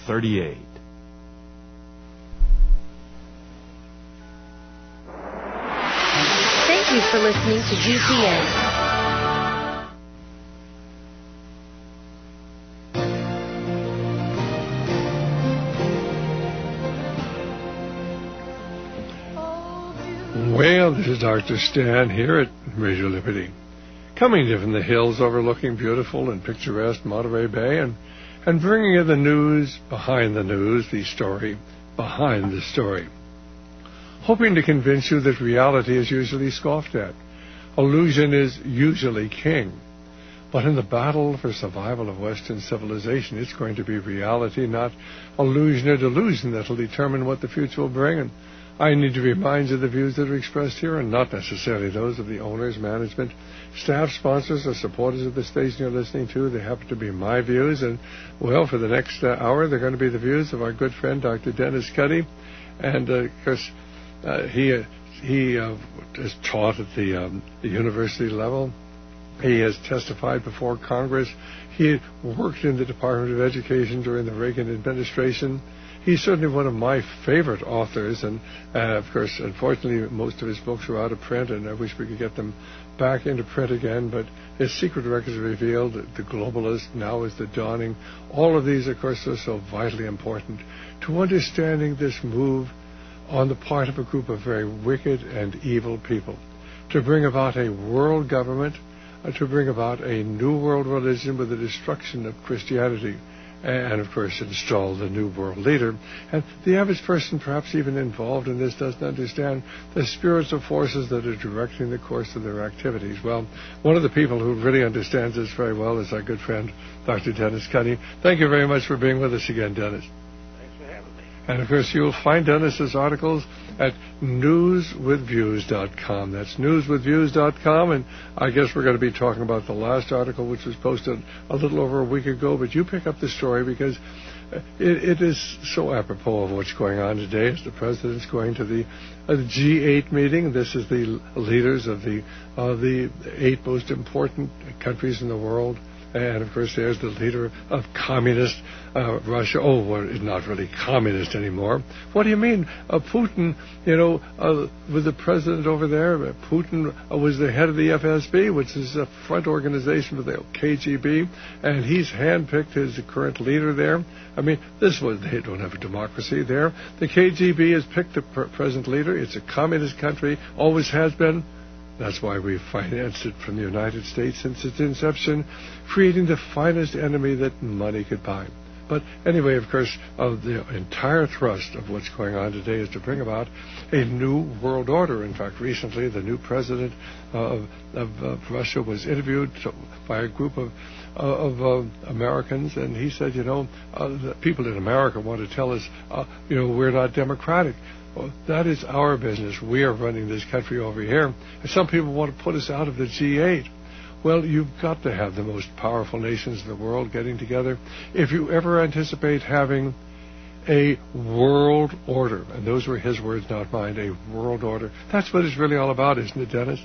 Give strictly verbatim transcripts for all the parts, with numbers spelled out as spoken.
thirty-eight. Thank you for listening to G C N. Well, this is Doctor Stan here at Radio Liberty, coming to you from the hills overlooking beautiful and picturesque Monterey Bay, and, and bringing you the news behind the news, the story behind the story. Hoping to convince you that reality is usually scoffed at. Illusion is usually king. But in the battle for survival of Western civilization, it's going to be reality, not illusion or delusion, that will determine what the future will bring. And I need to remind you the views that are expressed here are not necessarily those of the owners, management, staff, sponsors, or supporters of the station you're listening to. They happen to be my views. And, well, for the next uh, hour, they're going to be the views of our good friend, Doctor Dennis Cuddy. And, uh, of course, uh, he, uh, he uh, is taught at the, um, the university level. He has testified before Congress. He worked in the Department of Education during the Reagan administration. He's certainly one of my favorite authors, and uh, of course, unfortunately, most of his books are out of print, and I wish we could get them back into print again, but his secret records revealed, The Globalist, Now is the Dawning. All of these, of course, are so vitally important to understanding this move on the part of a group of very wicked and evil people to bring about a world government, uh, to bring about a new world religion with the destruction of Christianity, and, of course, install the new world leader. And the average person, perhaps even involved in this, doesn't understand the spiritual forces that are directing the course of their activities. Well, one of the people who really understands this very well is our good friend, Doctor Dennis Cuddy. Thank you very much for being with us again, Dennis. Thanks for having me. And, of course, you'll find Dennis's articles at news with views dot com. That's news with views dot com, and I guess we're going to be talking about the last article, which was posted a little over a week ago, but you pick up the story because it, it is so apropos of what's going on today as the president's going to the, uh, the G eight meeting. This is the leaders of the, uh, the eight most important countries in the world. And, of course, there's the leader of communist uh, Russia. Oh, well, it's not really communist anymore. What do you mean? Uh, Putin, you know, uh, was the president over there. Putin uh, was the head of the F S B, which is a front organization for the K G B, and he's handpicked his current leader there. I mean, this was, they don't have a democracy there. The K G B has picked the pr- present leader. It's a communist country, always has been. That's why we financed it from the United States since its inception, creating the finest enemy that money could buy. But anyway, of course, uh, the entire thrust of what's going on today is to bring about a new world order. In fact, recently the new president uh, of, of uh, Russia was interviewed by a group of, uh, of uh, Americans, and he said, you know, uh, the people in America want to tell us, uh, you know, we're not democratic. Well, that is our business. We are running this country over here. And some people want to put us out of the G eight. Well, you've got to have the most powerful nations in the world getting together. If you ever anticipate having a world order, and those were his words, not mine, a world order, that's what it's really all about, isn't it, Dennis?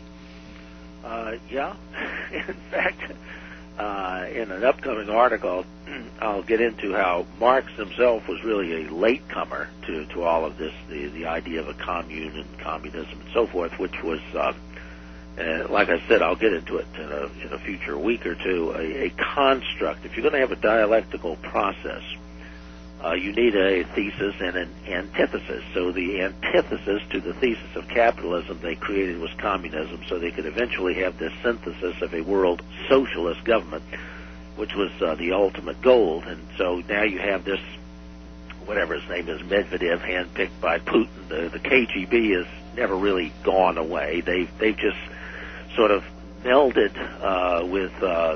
Uh, yeah. In fact, uh, in an upcoming article, I'll get into how Marx himself was really a latecomer to, to all of this, the, the idea of a commune and communism and so forth, which was, uh, uh, like I said, I'll get into it in a, in a future week or two, a, a construct. If you're going to have a dialectical process, uh, you need a thesis and an antithesis. So the antithesis to the thesis of capitalism they created was communism, so they could eventually have this synthesis of a world socialist government, which was uh, the ultimate goal. And so now you have this, whatever his name is, Medvedev, handpicked by Putin. The, the K G B has never really gone away. They've, they've just sort of melded uh, with uh,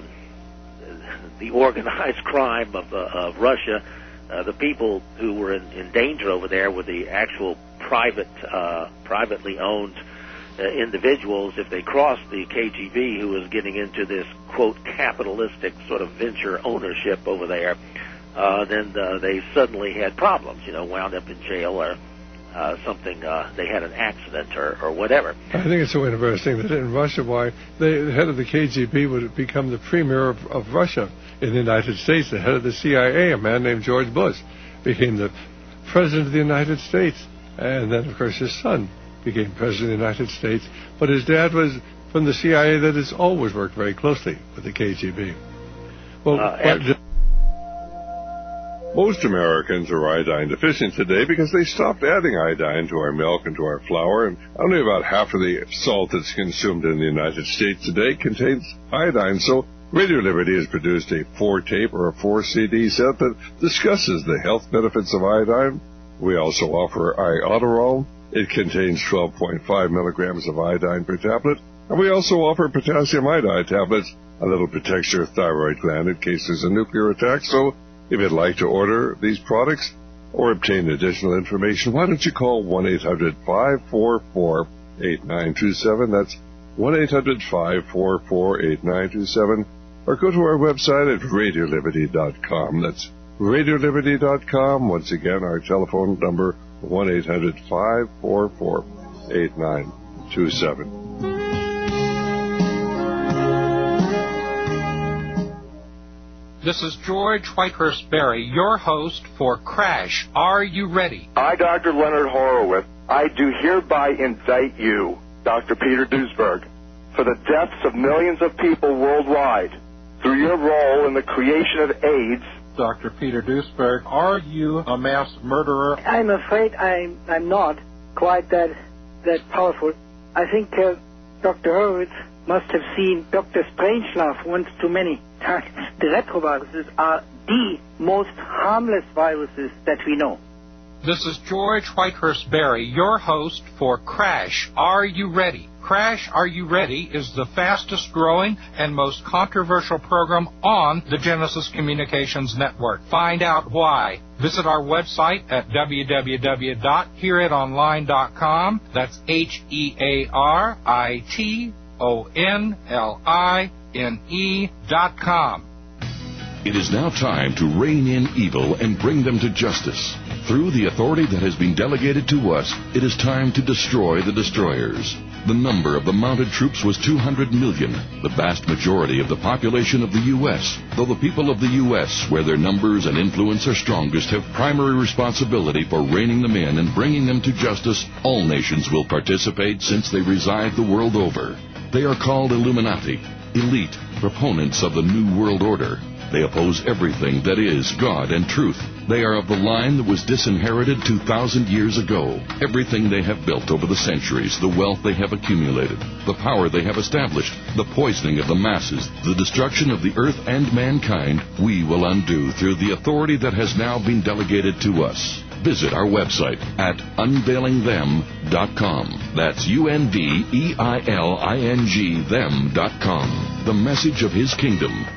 the organized crime of, uh, of Russia. Uh, the people who were in, in danger over there were the actual private, uh, privately owned uh, individuals. If they crossed the K G B, who was getting into this, quote, capitalistic sort of venture ownership over there, uh, then uh, they suddenly had problems, you know, wound up in jail or uh, something, uh, they had an accident or, or whatever. I think it's so interesting that in Russia, why the head of the K G B would become the premier of, of Russia in the United States, the head of the C I A, a man named George Bush. became the President of the United States. And then, of course, his son became President of the United States. But his dad was from the C I A that has always worked very closely with the K G B. Well, uh, most Americans are iodine deficient today because they stopped adding iodine to our milk and to our flour, and only about half of the salt that's consumed in the United States today contains iodine. So Radio Liberty has produced a four-tape or a four-C D set that discusses the health benefits of iodine. We also offer Iodoral. It contains twelve point five milligrams of iodine per tablet. And we also offer potassium iodide tablets, a little protects your thyroid gland in case there's a nuclear attack. So if you'd like to order these products or obtain additional information, why don't you call one eight hundred five four four eight nine two seven. That's one eight hundred five four four eight nine two seven. Or go to our website at radio liberty dot com. That's radio liberty dot com. Once again, our telephone number, one eight hundred five four four eight nine two seven. This is George Whitehurst Berry, your host for Crash. Are you ready? I, Doctor Leonard Horowitz, I do hereby indict you, Doctor Peter Duesberg, for the deaths of millions of people worldwide through your role in the creation of AIDS. Doctor Peter Duesberg, are you a mass murderer? I'm afraid I'm, I'm not quite that that powerful. I think uh, Doctor Horowitz must have seen Doctor Strangelove once too many times. The retroviruses are the most harmless viruses that we know. This is George Whitehurst Berry, your host for Crash. Are you ready? Crash, Are You Ready is the fastest growing and most controversial program on the Genesis Communications Network. Find out why. Visit our website at w w w dot hear it online dot com. That's H E A R I T O N L I N E dot com. It is now time to rein in evil and bring them to justice. Through the authority that has been delegated to us, it is time to destroy the destroyers. The number of the mounted troops was two hundred million, the vast majority of the population of the U S Though the people of the U S, where their numbers and influence are strongest, have primary responsibility for reining them in and bringing them to justice, all nations will participate since they reside the world over. They are called Illuminati, elite, proponents of the New World Order. They oppose everything that is God and truth. They are of the line that was disinherited two thousand years ago. Everything they have built over the centuries, the wealth they have accumulated, the power they have established, the poisoning of the masses, the destruction of the earth and mankind, we will undo through the authority that has now been delegated to us. Visit our website at unveiling them dot com. That's U N V E I L I N G them dot com. The message of His kingdom.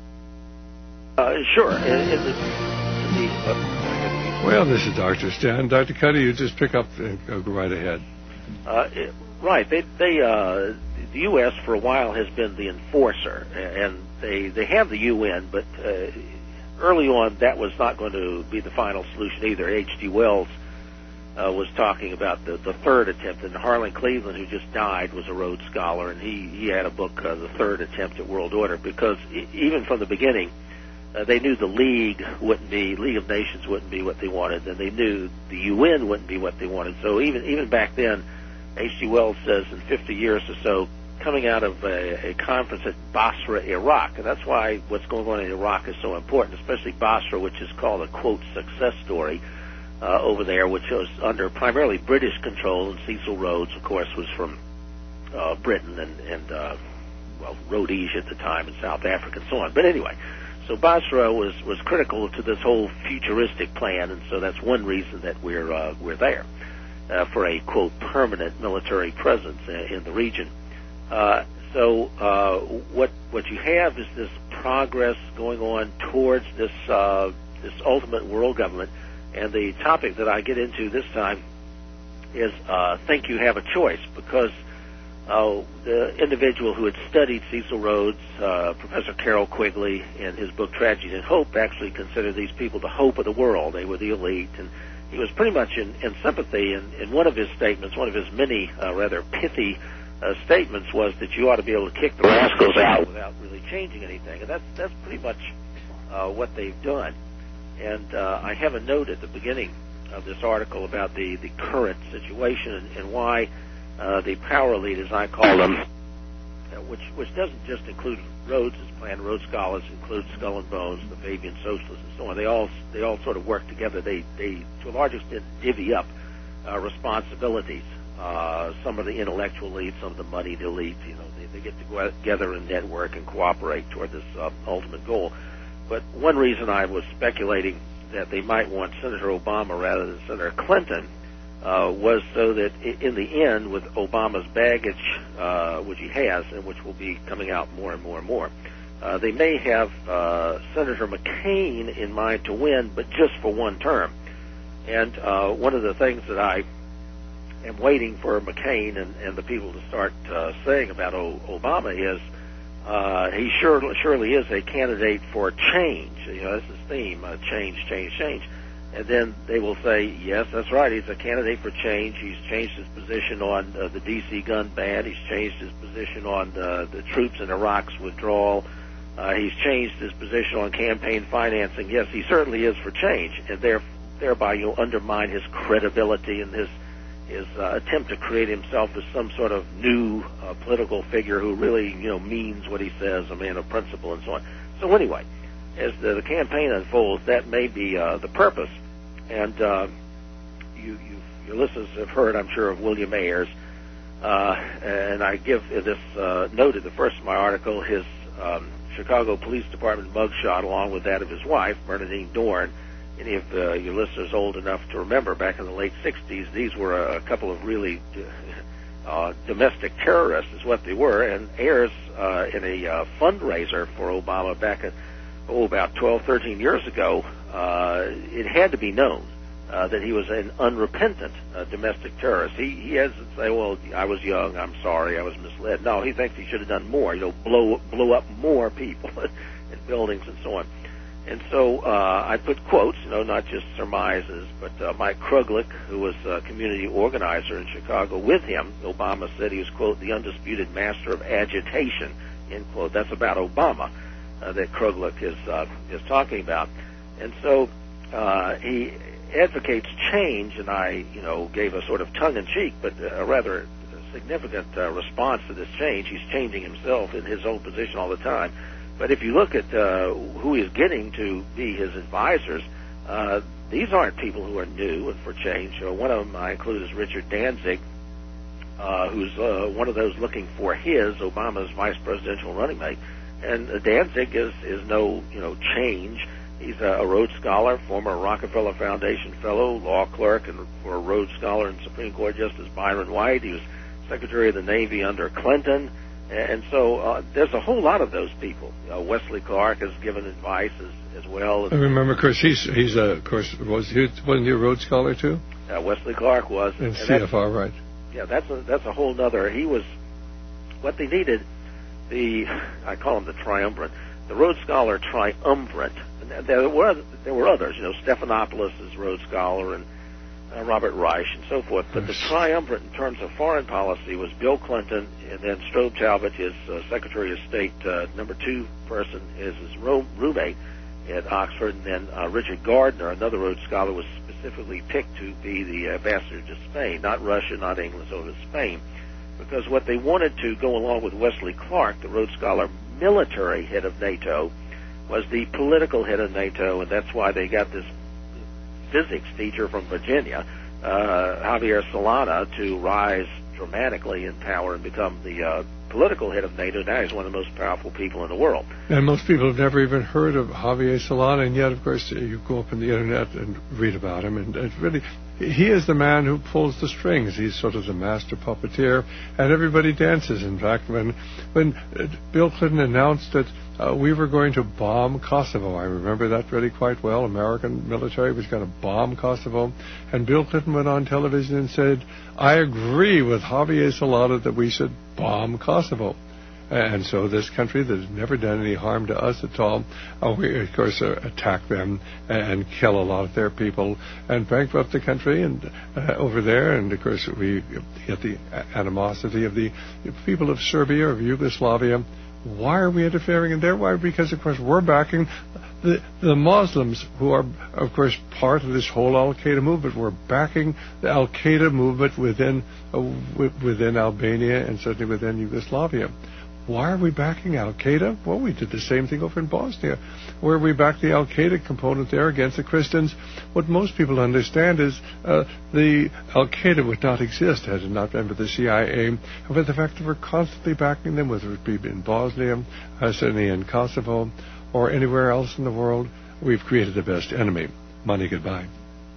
Uh, sure. In, in the, in the, uh, well, this is Doctor Stan. Doctor Cuddy, you just pick up and go right ahead. Uh, it, right. They, they, uh, the U S for a while has been the enforcer, and they, they have the U N, but uh, early on that was not going to be the final solution either. H G Wells uh, was talking about the, the third attempt, and Harlan Cleveland, who just died, was a Rhodes Scholar, and he, he had a book, uh, The Third Attempt at World Order, because e- even from the beginning, Uh, they knew the League wouldn't be, League of Nations wouldn't be what they wanted, and they knew the U N wouldn't be what they wanted. So even even back then, H G Wells says in fifty years or so, coming out of a, a conference at Basra, Iraq, and that's why what's going on in Iraq is so important, especially Basra, which is called a, quote, success story uh, over there, which was under primarily British control, and Cecil Rhodes, of course, was from uh, Britain and, and uh, well, Rhodesia at the time, and South Africa and so on. But anyway, so Basra was, was critical to this whole futuristic plan, and so that's one reason that we're uh, we're there uh, for a, quote, permanent military presence in, in the region. Uh, so uh, what what you have is this progress going on towards this uh, this ultimate world government, and the topic that I get into this time is uh, think you have a choice, because Uh, the individual who had studied Cecil Rhodes, uh, Professor Carroll Quigley, in his book Tragedy and Hope, actually considered these people the hope of the world. They were the elite, and he was pretty much in, in sympathy. And in one of his statements, one of his many uh, rather pithy uh, statements, was that you ought to be able to kick the rascals out without really changing anything. And that's that's pretty much uh, what they've done. And uh, I have a note at the beginning of this article about the, the current situation and, and why uh, the power elite, as I call them, uh, which which doesn't just include Rhodes' plan. Rhodes Scholars include Skull and Bones, the Fabian Socialists, and so on. They all they all sort of work together. They they to a large extent divvy up uh, responsibilities. Uh, some of the intellectual elites, some of the moneyed elites, you know, they, they get to go together and network and cooperate toward this uh, ultimate goal. But one reason I was speculating that they might want Senator Obama rather than Senator Clinton uh, was so that in the end, with Obama's baggage, uh, which he has, and which will be coming out more and more and more, uh, they may have uh, Senator McCain in mind to win, but just for one term. And uh, one of the things that I am waiting for McCain and, and the people to start uh, saying about o- Obama is uh, he sure, surely is a candidate for change. You know, that's his theme, uh, change, change, change. And then they will say, yes, that's right, he's a candidate for change. He's changed his position on uh, the D C gun ban. He's changed his position on uh, the troops in Iraq's withdrawal. Uh, he's changed his position on campaign financing. Yes, he certainly is for change, and there, thereby you'll undermine his credibility and his his uh, attempt to create himself as some sort of new uh, political figure who really, you know, means what he says, a man of principle and so on. So anyway, as the, the campaign unfolds, that may be uh, the purpose. And uh, you, you, your listeners have heard, I'm sure, of William Ayers. Uh, and I give this uh, note at the first of my article, his um, Chicago Police Department mugshot, along with that of his wife, Bernadine Dorn. Any of uh, your listeners old enough to remember, back in the late sixties, these were a, a couple of really uh, domestic terrorists is what they were. And Ayers, uh, in a uh, fundraiser for Obama back at, oh, about twelve, thirteen years ago, uh, it had to be known uh, that he was an unrepentant uh, domestic terrorist. He, he has to say, well, I was young, I'm sorry, I was misled. No, he thinks he should have done more, you know, blow, blow up more people in buildings and so on. And so uh, I put quotes, you know, not just surmises, but uh, Mike Kruglich, who was a community organizer in Chicago with him, Obama said he was, quote, the undisputed master of agitation, end quote. That's about Obama uh, that Kruglich is, uh, is talking about. And so uh, he advocates change, and I, you know, gave a sort of tongue-in-cheek, but a rather significant uh, response to this change. He's changing himself in his own position all the time. But if you look at uh, who he's getting to be his advisors, uh, these aren't people who are new and for change. Uh, one of them I include is Richard Danzig, uh, who's uh, one of those looking for his, Obama's vice presidential running mate. And uh, Danzig is, is no, you know, change. He's a, a Rhodes Scholar, former Rockefeller Foundation fellow, law clerk, and for a Rhodes Scholar and Supreme Court Justice Byron White. He was Secretary of the Navy under Clinton. And so uh, there's a whole lot of those people. Uh, Wesley Clark has given advice as, as well. I remember, of course, he's, he's uh, of course, was he, wasn't he a Rhodes Scholar, too? Uh, Wesley Clark was. And, and C F R, right. Yeah, that's a, that's a whole other. He was, what they needed, the, I call him the triumvirate, the Rhodes Scholar triumvirate. And there were, there were others, you know, Stephanopoulos is Rhodes Scholar, and Uh, Robert Reich and so forth, but the triumvirate in terms of foreign policy was Bill Clinton, and then Strobe Talbot, his uh, Secretary of State, uh, number two person, is his room, roommate at Oxford, and then uh, Richard Gardner, another Rhodes Scholar, was specifically picked to be the ambassador to Spain, not Russia, not England, so to Spain, because what they wanted to go along with Wesley Clark, the Rhodes Scholar military head of NATO, was the political head of NATO, and that's why they got this physics teacher from Virginia, uh, Javier Solana, to rise dramatically in power and become the uh, political head of NATO. Now he's one of the most powerful people in the world. And most people have never even heard of Javier Solana, and yet, of course, you go up on the Internet and read about him, and it's really, he is the man who pulls the strings. He's sort of the master puppeteer, and everybody dances. In fact, when, when Bill Clinton announced that Uh, we were going to bomb Kosovo. I remember that really quite well. American military was going to bomb Kosovo. And Bill Clinton went on television and said, I agree with Javier Solana that we should bomb Kosovo. And so this country that has never done any harm to us at all, uh, we, of course, uh, attack them and kill a lot of their people and bankrupt the country and uh, over there. And, of course, we get the animosity of the people of Serbia, of Yugoslavia. Why are we interfering in their way? Because, of course, we're backing the, the Muslims, who are, of course, part of this whole Al-Qaeda movement, were backing the Al-Qaeda movement within uh, w- within Albania and certainly within Yugoslavia. Why are we backing Al-Qaeda? Well, we did the same thing over in Bosnia, where we backed the Al-Qaeda component there against the Christians. What most people understand is uh, the Al-Qaeda would not exist had it not been for the C I A, and for the fact that we're constantly backing them, whether it be in Bosnia, uh, certainly in Kosovo, or anywhere else in the world. We've created the best enemy. Money goodbye.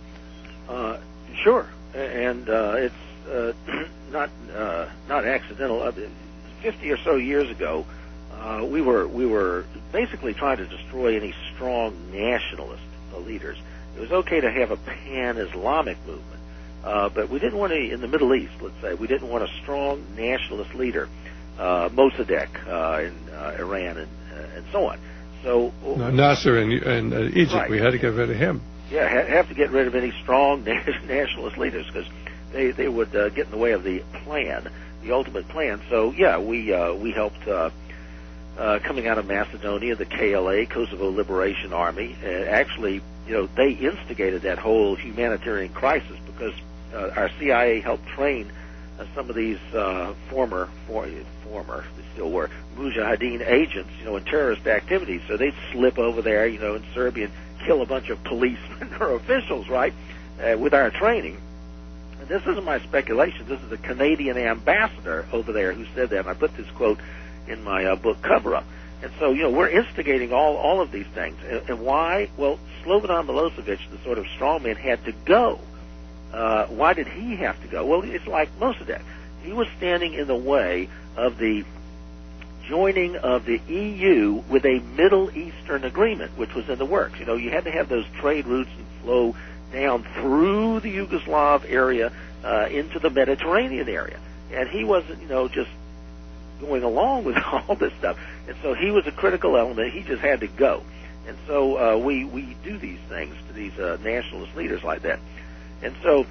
Uh, sure, and uh, it's uh, not uh, not accidental. Fifty or so years ago, uh, we were we were basically trying to destroy any strong nationalist leaders. It was okay to have a pan-Islamic movement, uh, but we didn't want to, in the Middle East, let's say, we didn't want a strong nationalist leader, uh, Mossadegh uh, in uh, Iran and uh, and so on. So no, Nasser in, in uh, Egypt, right. We had to get rid of him. Yeah, ha- have to get rid of any strong nationalist leaders because they they would uh, get in the way of the plan. The ultimate plan. So yeah, we uh, we helped uh, uh, coming out of Macedonia, the K L A, Kosovo Liberation Army. Uh, actually, you know, they instigated that whole humanitarian crisis because uh, our C I A helped train uh, some of these uh, former for, former they still were Mujahideen agents, you know, in terrorist activities. So they'd slip over there, you know, in Serbia and kill a bunch of policemen or officials, right, uh, with our training. This isn't my speculation. This is the Canadian ambassador over there who said that. And I put this quote in my uh, book, Cover Up. And so, you know, we're instigating all, all of these things. And, and why? Well, Slobodan Milosevic, the sort of strongman, had to go. Uh, why did he have to go? Well, it's like Mossadegh. He was standing in the way of the joining of the E U with a Middle Eastern agreement, which was in the works. You know, you had to have those trade routes and flow down through the Yugoslav area uh, into the Mediterranean area. And he wasn't, you know, just going along with all this stuff. And so he was a critical element. He just had to go. And so uh, we, we do these things to these uh, nationalist leaders like that. And so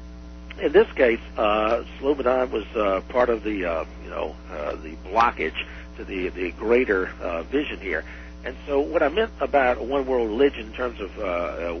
in this case, uh, Slobodan was uh, part of the, uh, you know, uh, the blockage to the, the greater uh, vision here. And so what I meant about a one world religion in terms of uh, uh,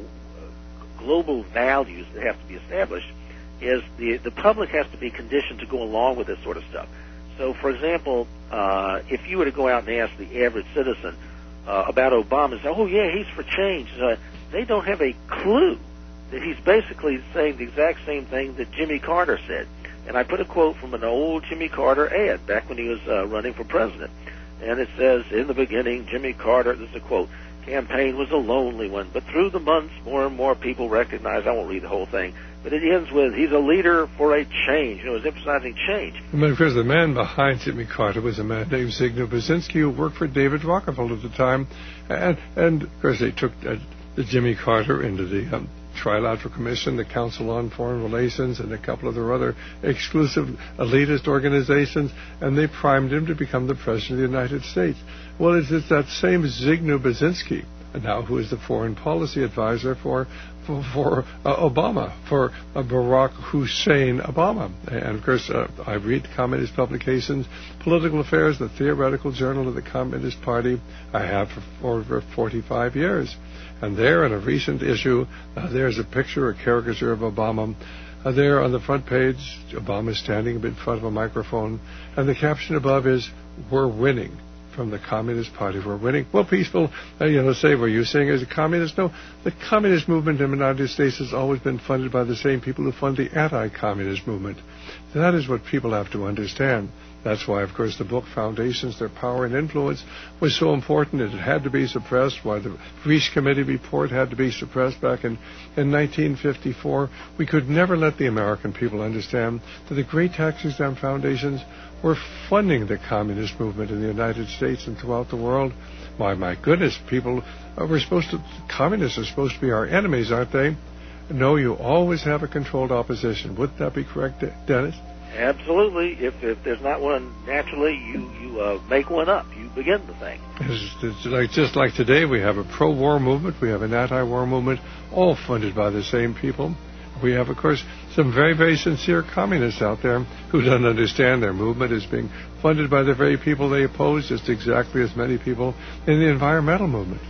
global values that have to be established is the the public has to be conditioned to go along with this sort of stuff. So, for example, uh, if you were to go out and ask the average citizen uh, about Obama and say, oh, yeah, he's for change, uh, they don't have a clue that he's basically saying the exact same thing that Jimmy Carter said. And I put a quote from an old Jimmy Carter ad back when he was uh, running for president. And it says, in the beginning, Jimmy Carter, this is a quote, campaign was a lonely one, but through the months, more and more people recognized, I won't read the whole thing, but it ends with, he's a leader for a change. You know, it's emphasizing change. And of course, the man behind Jimmy Carter was a man named Zygmunt Brzezinski, who worked for David Rockefeller at the time. And, and of course, they took uh, the Jimmy Carter into the um, Trilateral Commission, the Council on Foreign Relations, and a couple of their other exclusive elitist organizations, and they primed him to become the President of the United States. Well, it's, it's that same Zygmunt Brzezinski, now who is the foreign policy advisor for for, for uh, Obama, for uh, Barack Hussein Obama. And, of course, uh, I read communist publications, Political Affairs, the theoretical journal of the Communist Party. I have for over forty-five years. And there, in a recent issue, uh, there's a picture, a caricature of Obama. Uh, there on the front page, Obama standing in front of a microphone, and the caption above is, "We're winning." From the Communist Party. We're winning. Well, people, uh, you know, say, were you saying as a communist? No, the communist movement in the United States has always been funded by the same people who fund the anti-communist movement. That is what people have to understand. That's why, of course, the book Foundations, Their Power and Influence was so important. It had to be suppressed. Why the Reich Committee report had to be suppressed back in, in nineteen fifty-four. We could never let the American people understand that the great tax exempt foundations were funding the communist movement in the United States and throughout the world. Why, my goodness, people uh, were supposed to, communists are supposed to be our enemies, aren't they? No, you always have a controlled opposition. Wouldn't that be correct, Dennis? Absolutely. If if there's not one naturally, you you uh, make one up. You begin the thing. It's, it's like just like today, we have a pro-war movement, we have an anti-war movement, all funded by the same people. We have, of course, some very, very sincere communists out there who don't understand their movement is being funded by the very people they oppose, just exactly as many people in the environmental movement,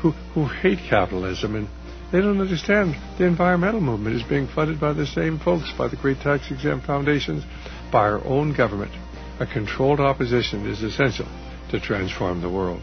who, who hate capitalism, and they don't understand the environmental movement is being funded by the same folks, by the great tax-exempt foundations, by our own government. A controlled opposition is essential to transform the world.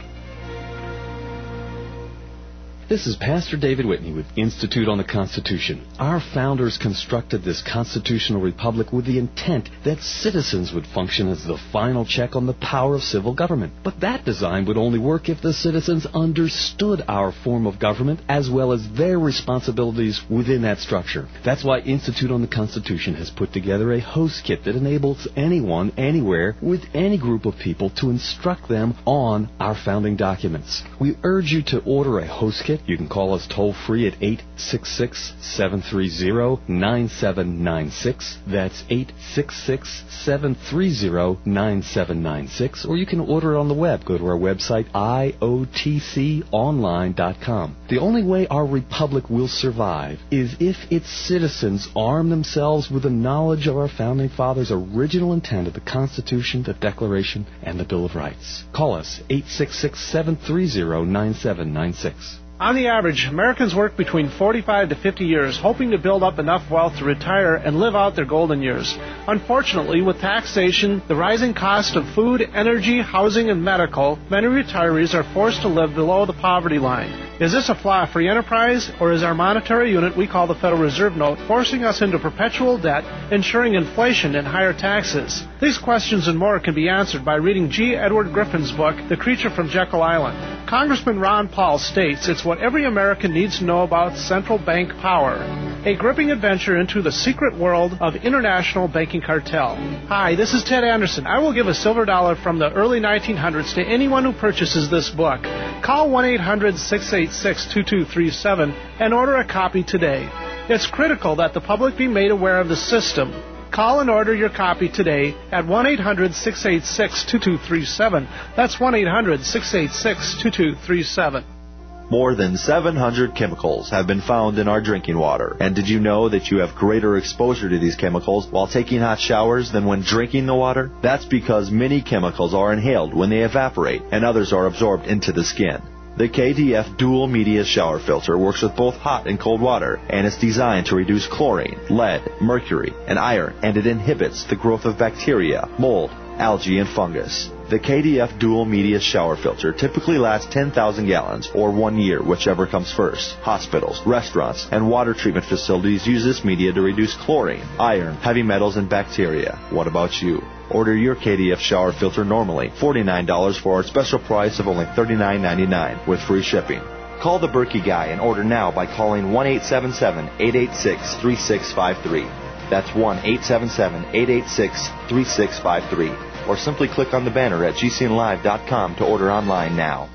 This is Pastor David Whitney with Institute on the Constitution. Our founders constructed this constitutional republic with the intent that citizens would function as the final check on the power of civil government. But that design would only work if the citizens understood our form of government as well as their responsibilities within that structure. That's why Institute on the Constitution has put together a host kit that enables anyone, anywhere, with any group of people to instruct them on our founding documents. We urge you to order a host kit. You can call us toll-free at eight six six, seven three zero, nine seven nine six. That's eight six six, seven three zero, nine seven nine six. Or you can order it on the web. Go to our website, I O T C online dot com. The only way our republic will survive is if its citizens arm themselves with the knowledge of our Founding Fathers' original intent of the Constitution, the Declaration, and the Bill of Rights. Call us, eight six six, seven three zero, nine seven nine six. On the average, Americans work between forty-five to fifty years, hoping to build up enough wealth to retire and live out their golden years. Unfortunately, with taxation, the rising cost of food, energy, housing, and medical, many retirees are forced to live below the poverty line. Is this a flaw of free enterprise, or is our monetary unit we call the Federal Reserve Note forcing us into perpetual debt, ensuring inflation and higher taxes? These questions and more can be answered by reading G. Edward Griffin's book, The Creature from Jekyll Island. Congressman Ron Paul states it's what every American needs to know about central bank power. A gripping adventure into the secret world of international banking cartel. Hi, this is Ted Anderson. I will give a silver dollar from the early nineteen hundreds to anyone who purchases this book. Call one eight hundred, six eight six, two two three seven and order a copy today. It's critical that the public be made aware of the system. Call and order your copy today at one eight hundred, six eight six, two two three seven. That's one eight hundred, six eight six, two two three seven. More than seven hundred chemicals have been found in our drinking water. And did you know that you have greater exposure to these chemicals while taking hot showers than when drinking the water? That's because many chemicals are inhaled when they evaporate, and others are absorbed into the skin. The K D F Dual Media Shower Filter works with both hot and cold water, and it's designed to reduce chlorine, lead, mercury, and iron, and it inhibits the growth of bacteria, mold, algae, and fungus. The K D F Dual Media Shower Filter typically lasts ten thousand gallons, or one year, whichever comes first. Hospitals, restaurants, and water treatment facilities use this media to reduce chlorine, iron, heavy metals, and bacteria. What about you? Order your K D F shower filter normally, forty-nine dollars for our special price of only thirty-nine ninety-nine with free shipping. Call the Berkey Guy and order now by calling one eight seven seven, eight eight six, three six five three. That's one eight seven seven, eight eight six, three six five three. Or simply click on the banner at G C N live dot com to order online now.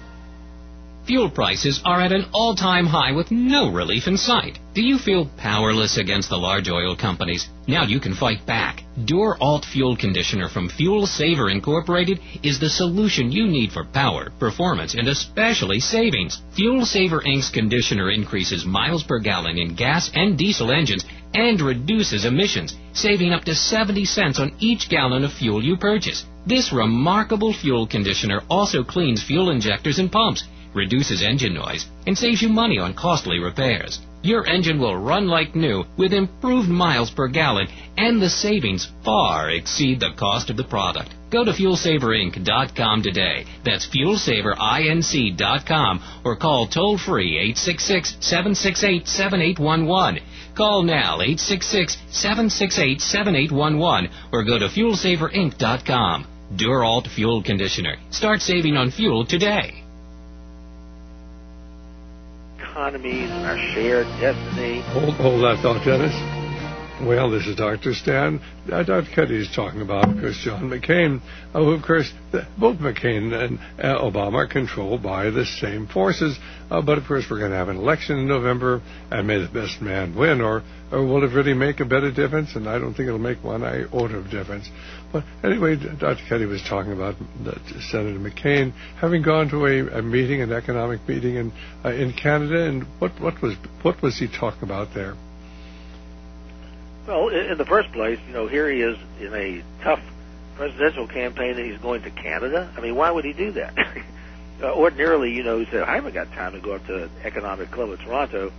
Fuel prices are at an all-time high with no relief in sight. Do you feel powerless against the large oil companies? Now you can fight back. Dur-Alt Fuel Conditioner from Fuel Saver Incorporated is the solution you need for power, performance, and especially savings. Fuel Saver Incorporated's conditioner increases miles per gallon in gas and diesel engines and reduces emissions, saving up to seventy cents on each gallon of fuel you purchase. This remarkable fuel conditioner also cleans fuel injectors and pumps, reduces engine noise, and saves you money on costly repairs. Your engine will run like new with improved miles per gallon, and the savings far exceed the cost of the product. Go to fuel saver inc dot com today. That's fuel saver inc dot com, or call toll-free eight six six, seven six eight, seven eight one one. Call now, eight six six, seven six eight, seven eight one one, or go to fuel saver inc dot com. Dur-Alt Fuel Conditioner. Start saving on fuel today. Economies and our shared destiny. Hold, hold that thought, Dennis. Well, this is Doctor Stan. Uh, Doctor Cuddy is talking about, of course, John McCain, uh, who, of course, the, both McCain and uh, Obama are controlled by the same forces. Uh, but, of course, we're going to have an election in November, and may the best man win, or, or will it really make a bit of difference? And I don't think it'll make one iota of difference. But anyway, Doctor Cuddy was talking about the, Senator McCain having gone to a, a meeting, an economic meeting in uh, in Canada, and what, what was what was he talking about there? Well, in the first place, you know, here he is in a tough presidential campaign and he's going to Canada. I mean, why would he do that? uh, ordinarily, you know, he said, I haven't got time to go up to the Economic Club of Toronto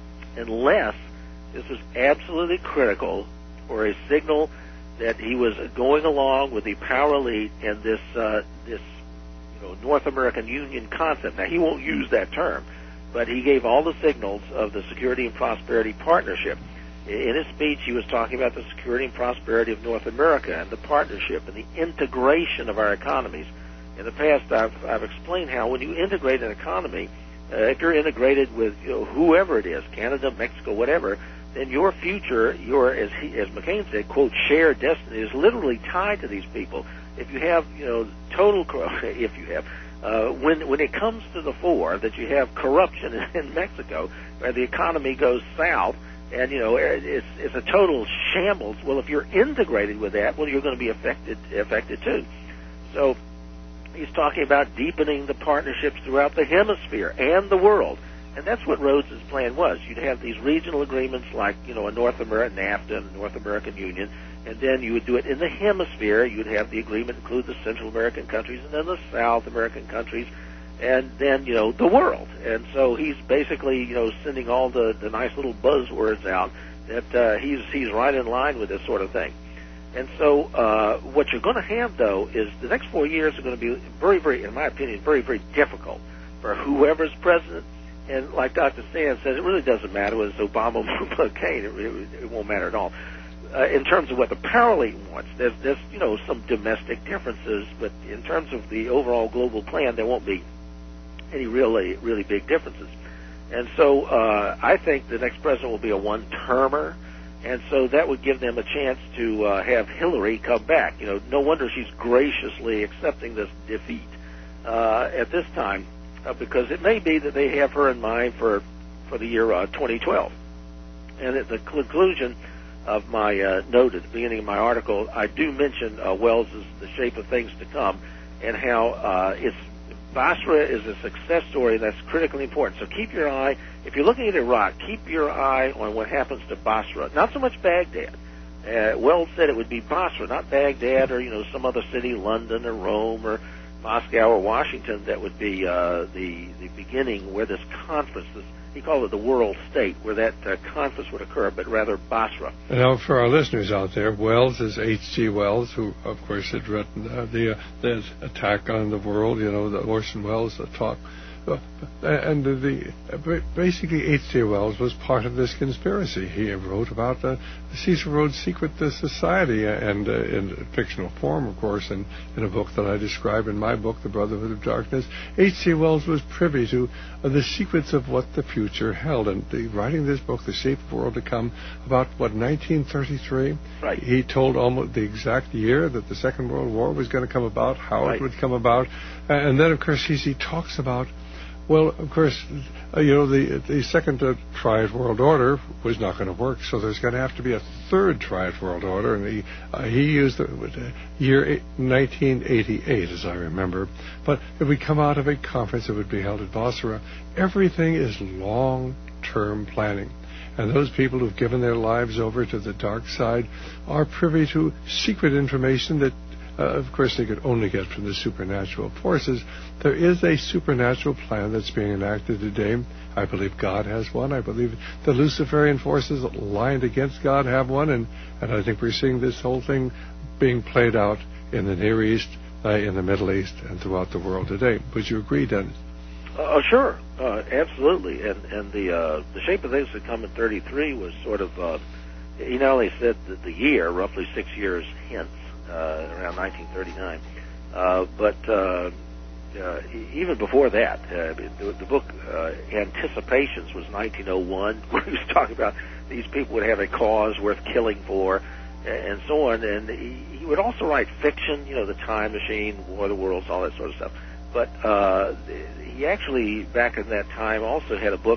unless this was absolutely critical for a signal that he was going along with the power elite and this, uh, this, you know, North American Union concept. Now, he won't use that term, but he gave all the signals of the Security and Prosperity Partnership. In his speech, he was talking about the security and prosperity of North America and the partnership and the integration of our economies. In the past, I've, I've explained how when you integrate an economy, uh, if you're integrated with, you know, whoever it is, Canada, Mexico, whatever, then your future, your, as, he, as McCain said, quote, shared destiny is literally tied to these people. If you have, you know, total, if you have, uh, when when it comes to the fore that you have corruption in, in Mexico, where the economy goes south, and, you know, it's, it's a total shambles. Well, if you're integrated with that, well, you're going to be affected, affected too. So he's talking about deepening the partnerships throughout the hemisphere and the world. And that's what Rhodes' plan was. You'd have these regional agreements like, you know, a North American NAFTA and the North American Union, and then you would do it in the hemisphere. You'd have the agreement include the Central American countries and then the South American countries, and then, you know, the world. And so he's basically, you know, sending all the, the nice little buzzwords out that uh, he's he's right in line with this sort of thing. And so uh, what you're going to have, though, is the next four years are going to be very, very, in my opinion, very, very difficult for whoever's president. And like Doctor Stan says, it really doesn't matter whether it's Obama or McCain. It, it, it won't matter at all. Uh, in terms of what the power elite wants, there's, there's, you know, some domestic differences, but in terms of the overall global plan, there won't be any really, really big differences. And so uh, I think the next president will be a one-termer, and so that would give them a chance to uh, have Hillary come back. You know, no wonder she's graciously accepting this defeat uh, at this time, uh, because it may be that they have her in mind for, for the year uh, twenty twelve. And at the conclusion of my uh, note at the beginning of my article, I do mention uh, Wells' The Shape of Things to Come, and how uh, it's Basra is a success story that's critically important. So keep your eye, if you're looking at Iraq, keep your eye on what happens to Basra. Not so much Baghdad. Uh, Wells said it would be Basra, not Baghdad or, you know, some other city, London or Rome or Moscow or Washington, that would be uh, the, the beginning where this conference, this, he called it the world state, where that uh, conference would occur, but rather Basra. Now, for our listeners out there, Wells is H G. Wells, who, of course, had written uh, the, uh, the Attack on the World, you know, the Orson Welles uh, talk. Uh, and the, the uh, basically H G. Wells was part of this conspiracy. He wrote about the Cecil Rhodes' Secret Society, and uh, in fictional form, of course, and in a book that I describe in my book, The Brotherhood of Darkness. H G. Wells was privy to uh, the secrets of what the future held. And the, writing this book, The Shape of the World to Come, about, what, nineteen thirty-three? Right. He told almost the exact year that the Second World War was going to come about, how right. it would come about. Uh, and then, of course, he, he talks about, well, of course, uh, you know, the the second uh, Triad World Order was not going to work, so there's going to have to be a third Triad World Order, and he uh, he used the uh, year nineteen eighty-eight, as I remember. But if we come out of a conference that would be held at Basra, everything is long-term planning. And those people who've given their lives over to the dark side are privy to secret information that, Uh, of course, they could only get from the supernatural forces. There is a supernatural plan that's being enacted today. I believe God has one. I believe the Luciferian forces aligned against God have one, and, and I think we're seeing this whole thing being played out in the Near East, uh, in the Middle East, and throughout the world today. Would you agree, Dennis? Uh, sure, uh, absolutely. And and the uh, the Shape of Things to Come in thirty-three was sort of, uh, he not only said that the year, roughly six years hence, Uh, around nineteen thirty-nine, uh, but uh, uh, even before that, uh, the, the book uh, Anticipations was nineteen oh one, where he was talking about these people would have a cause worth killing for, and so on. And he, he would also write fiction, you know, The Time Machine, War of the Worlds, all that sort of stuff. But uh, he actually, back in that time, also had a book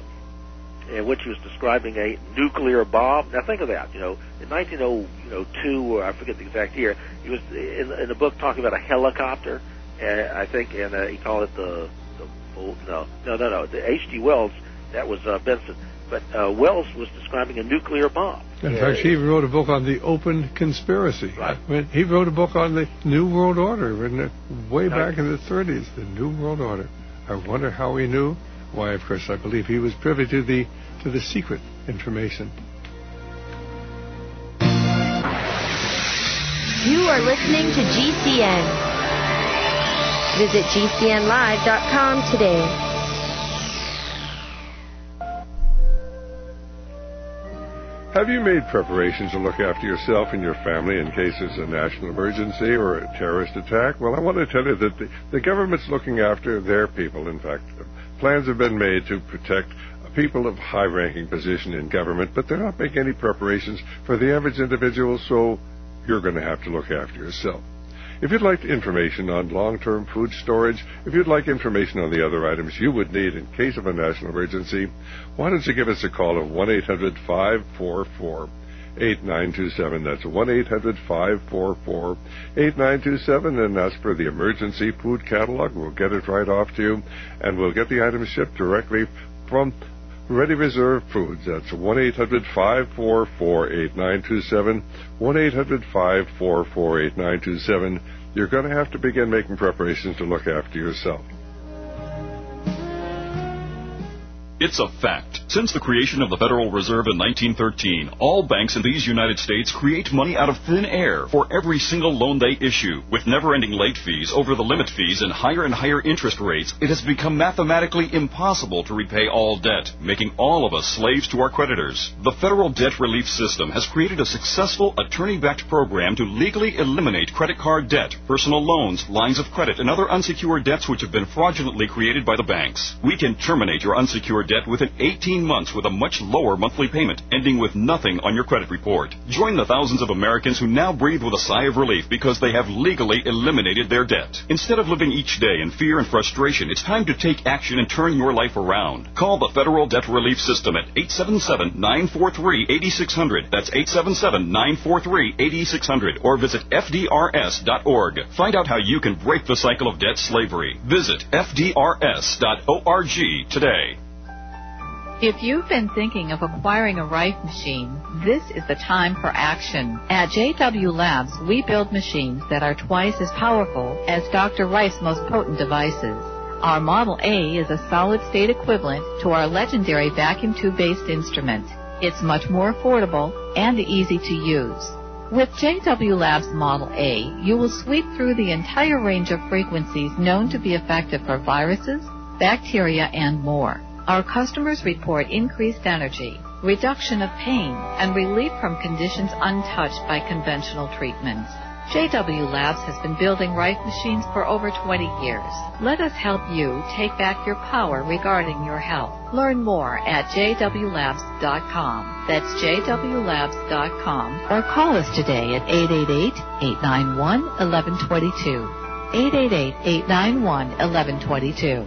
in which he was describing a nuclear bomb. Now think of that, you know, in nineteen oh two, or I forget the exact year, he was in, in the book talking about a helicopter, uh, I think, and uh, he called it the, the no, no, no, no, the H G. Wells, that was uh, Benson, but uh, Wells was describing a nuclear bomb. In uh, fact, he wrote a book on the open conspiracy. Right. I mean, he wrote a book on the New World Order, written way right. back in the thirties, the New World Order. I wonder how he knew. Why, of course, I believe he was privy to the to the secret information. You are listening to G C N. Visit G C N live dot com today. Have you made preparations to look after yourself and your family in case there's a national emergency or a terrorist attack? Well, I want to tell you that the, the government's looking after their people. In fact, plans have been made to protect people of high-ranking position in government, but they're not making any preparations for the average individual, so you're going to have to look after yourself. If you'd like information on long-term food storage, if you'd like information on the other items you would need in case of a national emergency, why don't you give us a call at one eight hundred five four four eight nine two seven. That's one eight hundred five four four eight nine two seven, and ask for the emergency food catalog. We'll get it right off to you, and we'll get the items shipped directly from Ready Reserve Foods. That's one eight hundred five four four eight nine two seven, one eight hundred five four four eight nine two seven. You're going to have to begin making preparations to look after yourself. It's a fact. Since the creation of the Federal Reserve in nineteen thirteen, all banks in these United States create money out of thin air for every single loan they issue. With never-ending late fees, over the limit fees, and higher and higher interest rates, it has become mathematically impossible to repay all debt, making all of us slaves to our creditors. The Federal Debt Relief System has created a successful attorney-backed program to legally eliminate credit card debt, personal loans, lines of credit, and other unsecured debts which have been fraudulently created by the banks. We can terminate your unsecured debt within eighteen months with a much lower monthly payment, ending with nothing on your credit report. Join the thousands of Americans who now breathe with a sigh of relief because they have legally eliminated their debt. Instead of living each day in fear and frustration, it's time to take action and turn your life around. Call the Federal Debt Relief System at eight seven seven, nine four three, eight six zero zero. That's eight seven seven, nine four three, eight six zero zero. Or visit F D R S dot org. Find out how you can break the cycle of debt slavery. Visit F D R S dot org today. If you've been thinking of acquiring a Rife machine, this is the time for action. At J W Labs, we build machines that are twice as powerful as Doctor Rife's most potent devices. Our Model A is a solid-state equivalent to our legendary vacuum tube-based instrument. It's much more affordable and easy to use. With J W Labs Model A, you will sweep through the entire range of frequencies known to be effective for viruses, bacteria, and more. Our customers report increased energy, reduction of pain, and relief from conditions untouched by conventional treatments. J W Labs has been building Rife machines for over twenty years. Let us help you take back your power regarding your health. Learn more at J W labs dot com. That's J W labs dot com. Or call us today at eight eight eight, eight nine one, one one two two. eight eight eight, eight nine one, one one two two.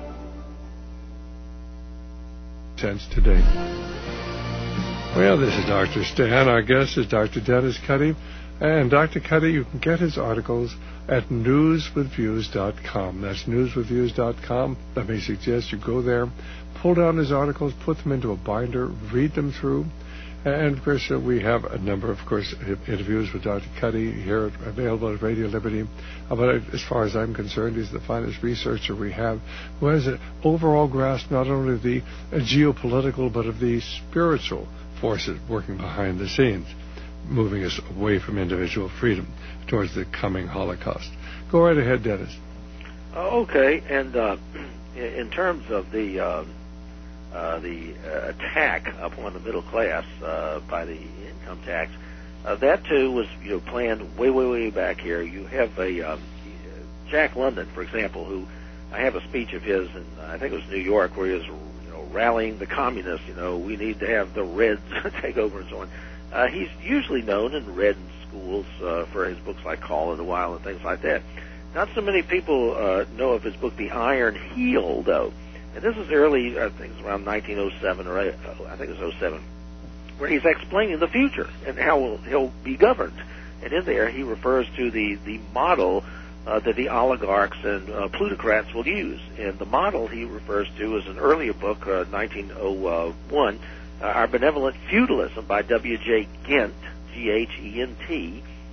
Sense today. Well, this is Doctor Stan. Our guest is Doctor Dennis Cuddy. And Doctor Cuddy, you can get his articles at news with views dot com. That's news with views dot com. Let me suggest you go there, pull down his articles, put them into a binder, read them through. And, of course, uh, we have a number, of course, interviews with Doctor Cuddy here available at Radio Liberty. Uh, but as far as I'm concerned, he's the finest researcher we have who has an overall grasp not only of the uh, geopolitical but of the spiritual forces working behind the scenes, moving us away from individual freedom towards the coming Holocaust. Go right ahead, Dennis. Uh, okay, and uh, in terms of the... Uh Uh, the uh, attack upon the middle class uh, by the income tax, uh, that too was you know planned way, way, way back here. You have a um, Jack London, for example, who I have a speech of his, and I think it was New York, where he was you know rallying the communists. You know, we need to have the Reds take over and so on. Uh, he's usually known and read in schools uh, for his books like Call of the Wild and things like that. Not so many people uh, know of his book, The Iron Heel, though. And this is early, I think it's around nineteen oh seven, or I think it was oh seven, where he's explaining the future and how he'll be governed. And in there, he refers to the, the model uh, that the oligarchs and uh, plutocrats will use. And the model he refers to is an earlier book, uh, nineteen oh one, uh, Our Benevolent Feudalism by W J Gent, G H E N T.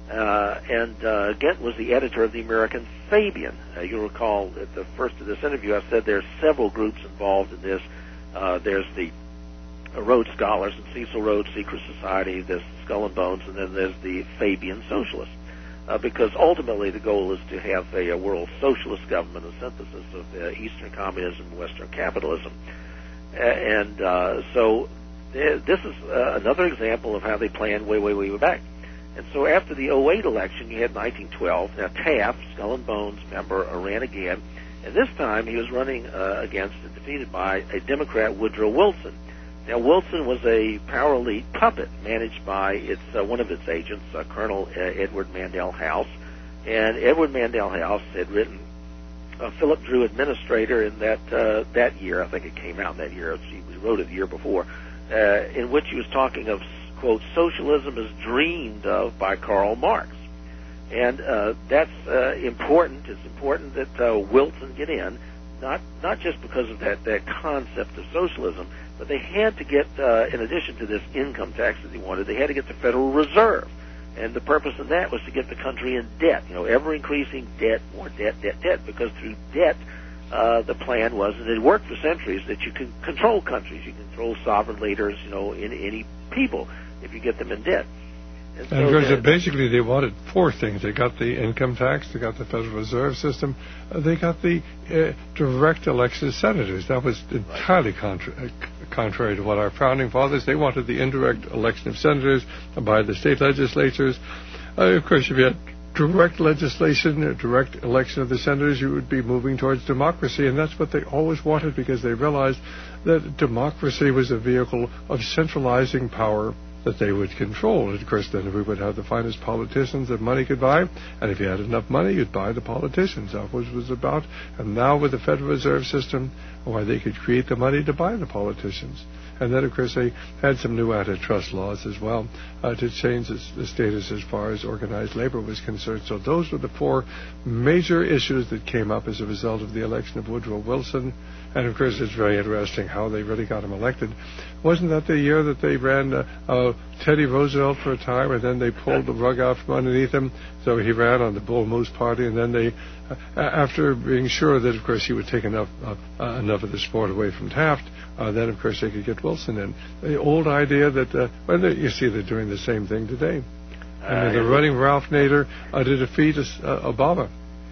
Uh, and uh, Ghent was the editor of the American Fabian. Uh, you'll recall at the first of this interview I said there's several groups involved in this. Uh, there's the uh, Rhodes Scholars and Cecil Rhodes Secret Society, there's Skull and Bones, and then there's the Fabian Socialists. Uh, because ultimately the goal is to have a, a world socialist government, a synthesis of uh, Eastern communism and Western capitalism. Uh, and uh, so th- this is uh, another example of how they planned way, way, way back. And so after the oh eight election, you had nineteen twelve. Now Taft, Skull and Bones member, uh, ran again. And this time he was running uh, against and defeated by a Democrat, Woodrow Wilson. Now Wilson was a power elite puppet managed by its uh, one of its agents, uh, Colonel uh, Edward Mandell House. And Edward Mandell House had written uh, Philip Drew Administrator in that uh, that year. I think it came out in that year. He wrote it the year before, uh, in which he was talking of, quote, socialism is dreamed of by Karl Marx. And uh, that's uh, important. It's important that uh, Wilson get in, not not just because of that, that concept of socialism, but they had to get, uh, in addition to this income tax that they wanted, they had to get the Federal Reserve. And the purpose of that was to get the country in debt, you know, ever-increasing debt, more debt, debt, debt, because through debt, uh, the plan was, and it worked for centuries, that you can control countries, you can control sovereign leaders, you know, in any people, if you get them in debt. And, so and because the, basically they wanted four things. They got the income tax, they got the Federal Reserve System, uh, they got the uh, direct election of senators. That was entirely contra- uh, contrary to what our founding fathers, they wanted the indirect election of senators by the state legislatures. Uh, of course, if you had direct legislation, a direct election of the senators, you would be moving towards democracy, and that's what they always wanted because they realized that democracy was a vehicle of centralizing power that they would control. And of course, then we would have the finest politicians that money could buy, and if you had enough money, you'd buy the politicians. That was was about. And now with the Federal Reserve System, why they could create the money to buy the politicians. And then, of course, they had some new antitrust laws as well uh, to change the, the status as far as organized labor was concerned. So those were the four major issues that came up as a result of the election of Woodrow Wilson. And, of course, it's very interesting how they really got him elected. Wasn't that the year that they ran uh, uh, Teddy Roosevelt for a time, and then they pulled the rug out from underneath him? So he ran on the Bull Moose Party, and then they, uh, after being sure that, of course, he would take enough uh, uh, enough of the sport away from Taft, uh, then, of course, they could get Wilson in. The old idea that, uh, well, you see they're doing the same thing today. I mean, they're running Ralph Nader uh, to defeat uh, Obama.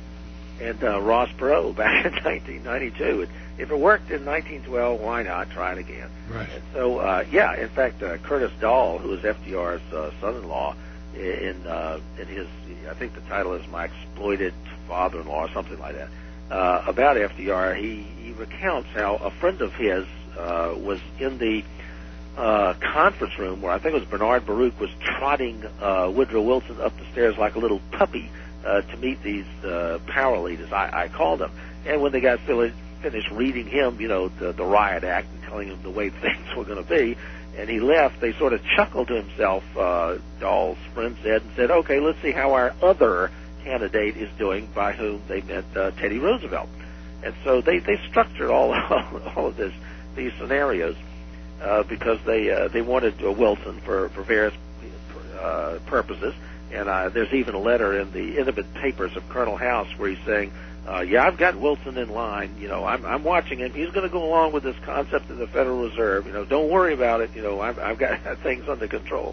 And uh, Ross Perot back in nineteen ninety-two. It, if it worked in nineteen twelve, why not try it again? Right. And so, uh, yeah, in fact, uh, Curtis Dahl, who was F D R's uh, son-in-law, in uh, in his, I think the title is My Exploited Father-in-Law or something like that, uh, about F D R, he, he recounts how a friend of his uh, was in the uh, conference room where I think it was Bernard Baruch was trotting uh, Woodrow Wilson up the stairs like a little puppy uh, to meet these uh, power leaders, I, I called them. And when they got finished, finished reading him, you know, the, the riot act and telling him the way things were going to be, and he left, they sort of chuckled to himself, uh, Dahl's friend said, and said, okay, let's see how our other candidate is doing, by whom they meant uh, Teddy Roosevelt. And so they, they structured all, all of this, these scenarios uh, because they uh, they wanted uh, Wilson for, for various uh, purposes. And uh, there's even a letter in the intimate papers of Colonel House where he's saying, uh, yeah, I've got Wilson in line. You know, I'm, I'm watching him. He's going to go along with this concept of the Federal Reserve. You know, don't worry about it. You know, I've, I've got things under control.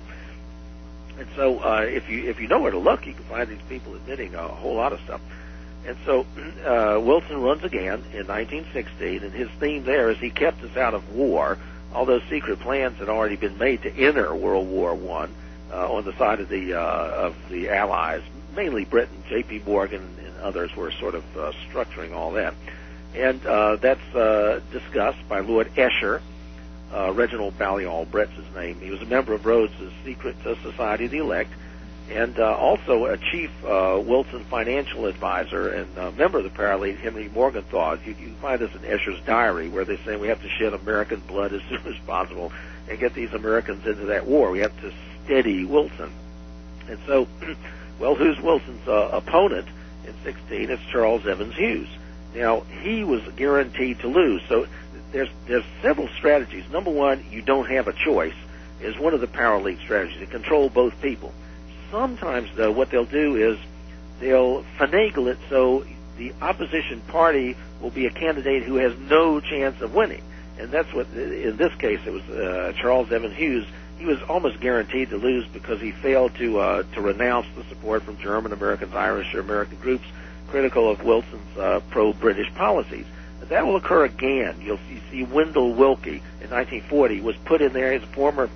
And so uh, if you if you know where to look, you can find these people admitting a whole lot of stuff. And so uh, Wilson runs again in nineteen sixteen, and his theme there is he kept us out of war, although secret plans had already been made to enter World War One uh, on the side of the uh, of the Allies, mainly Britain. J P Morgan and others were sort of uh, structuring all that. And uh, that's uh, discussed by Lord Esher. Uh, Reginald Balliol Brett's his name. He was a member of Rhodes' secret uh, society, the elect, and uh, also a chief uh, Wilson financial advisor and a member of the Paralelate, Henry Morgenthau. You, you can find this in Escher's diary, where they say we have to shed American blood as soon as possible and get these Americans into that war. We have to steady Wilson. And so, well, who's Wilson's uh, opponent in sixteen? It's Charles Evans Hughes. Now, he was guaranteed to lose, so there's there's several strategies. Number one, you don't have a choice, is one of the power league strategies, to control both people. sometimes, though, what they'll do is they'll finagle it so the opposition party will be a candidate who has no chance of winning. And that's what, in this case, it was uh, Charles Evan Hughes. He was almost guaranteed to lose because he failed to uh, to renounce the support from German, Americans, Irish, or American groups critical of Wilson's uh, pro-British policies. But that will occur again. You'll see, see Wendell Willkie in nineteen forty was put in there as a former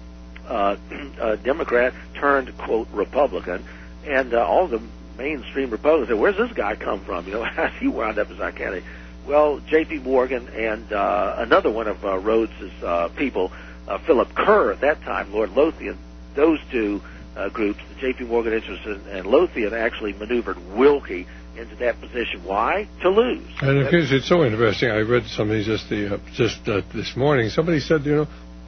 uh, uh, Democrat turned, quote, Republican, and uh, all the mainstream Republicans said, where's this guy come from? You know, how's he wound up as our candidate? Well, J P. Morgan and uh, another one of uh, Rhodes' uh, people, uh, Philip Kerr at that time, Lord Lothian, those two uh, groups, the J P. Morgan interest and, and Lothian, actually maneuvered Willkie into that position. Why? To lose. And of course, it's so interesting. I read somebody just the uh, just uh, this morning. Somebody said, you know,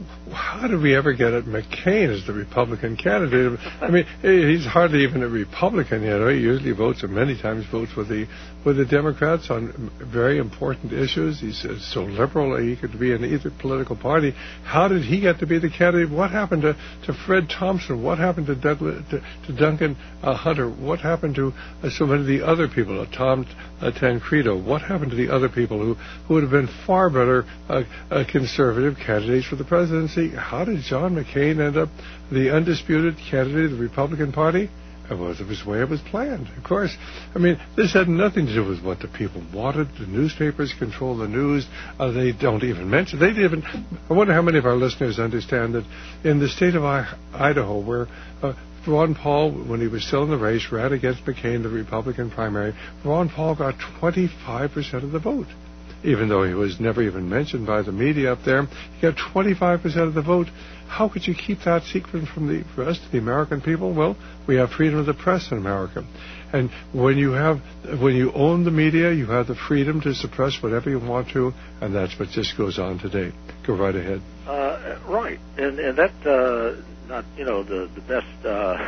how did we ever get at McCain as the Republican candidate? I mean, he's hardly even a Republican, you know. He usually votes, or many times votes with the with the Democrats on very important issues. He's so liberal he could be in either political party. How did he get to be the candidate? What happened to, to Fred Thompson? What happened to, Douglas, to, to Duncan uh, Hunter? What happened to uh, so many of the other people, uh, Tom uh, Tancredo? What happened to the other people who, who would have been far better uh, uh, conservative candidates for the presidency? How did John McCain end up the undisputed candidate of the Republican Party? It was it was the way it was planned. Of course, I mean, this had nothing to do with what the people wanted. The newspapers control the news. Uh, they don't even mention. They even. I wonder how many of our listeners understand that in the state of I- Idaho, where uh, Ron Paul, when he was still in the race, ran against McCain in the Republican primary, Ron Paul got twenty-five percent of the vote. Even though he was never even mentioned by the media up there, he got twenty-five percent of the vote. How could you keep that secret from the for us, the American people? Well, we have freedom of the press in America, and when you have when you own the media, you have the freedom to suppress whatever you want to, and that's what just goes on today. Go right ahead. Uh, right, and and that uh, not you know the the best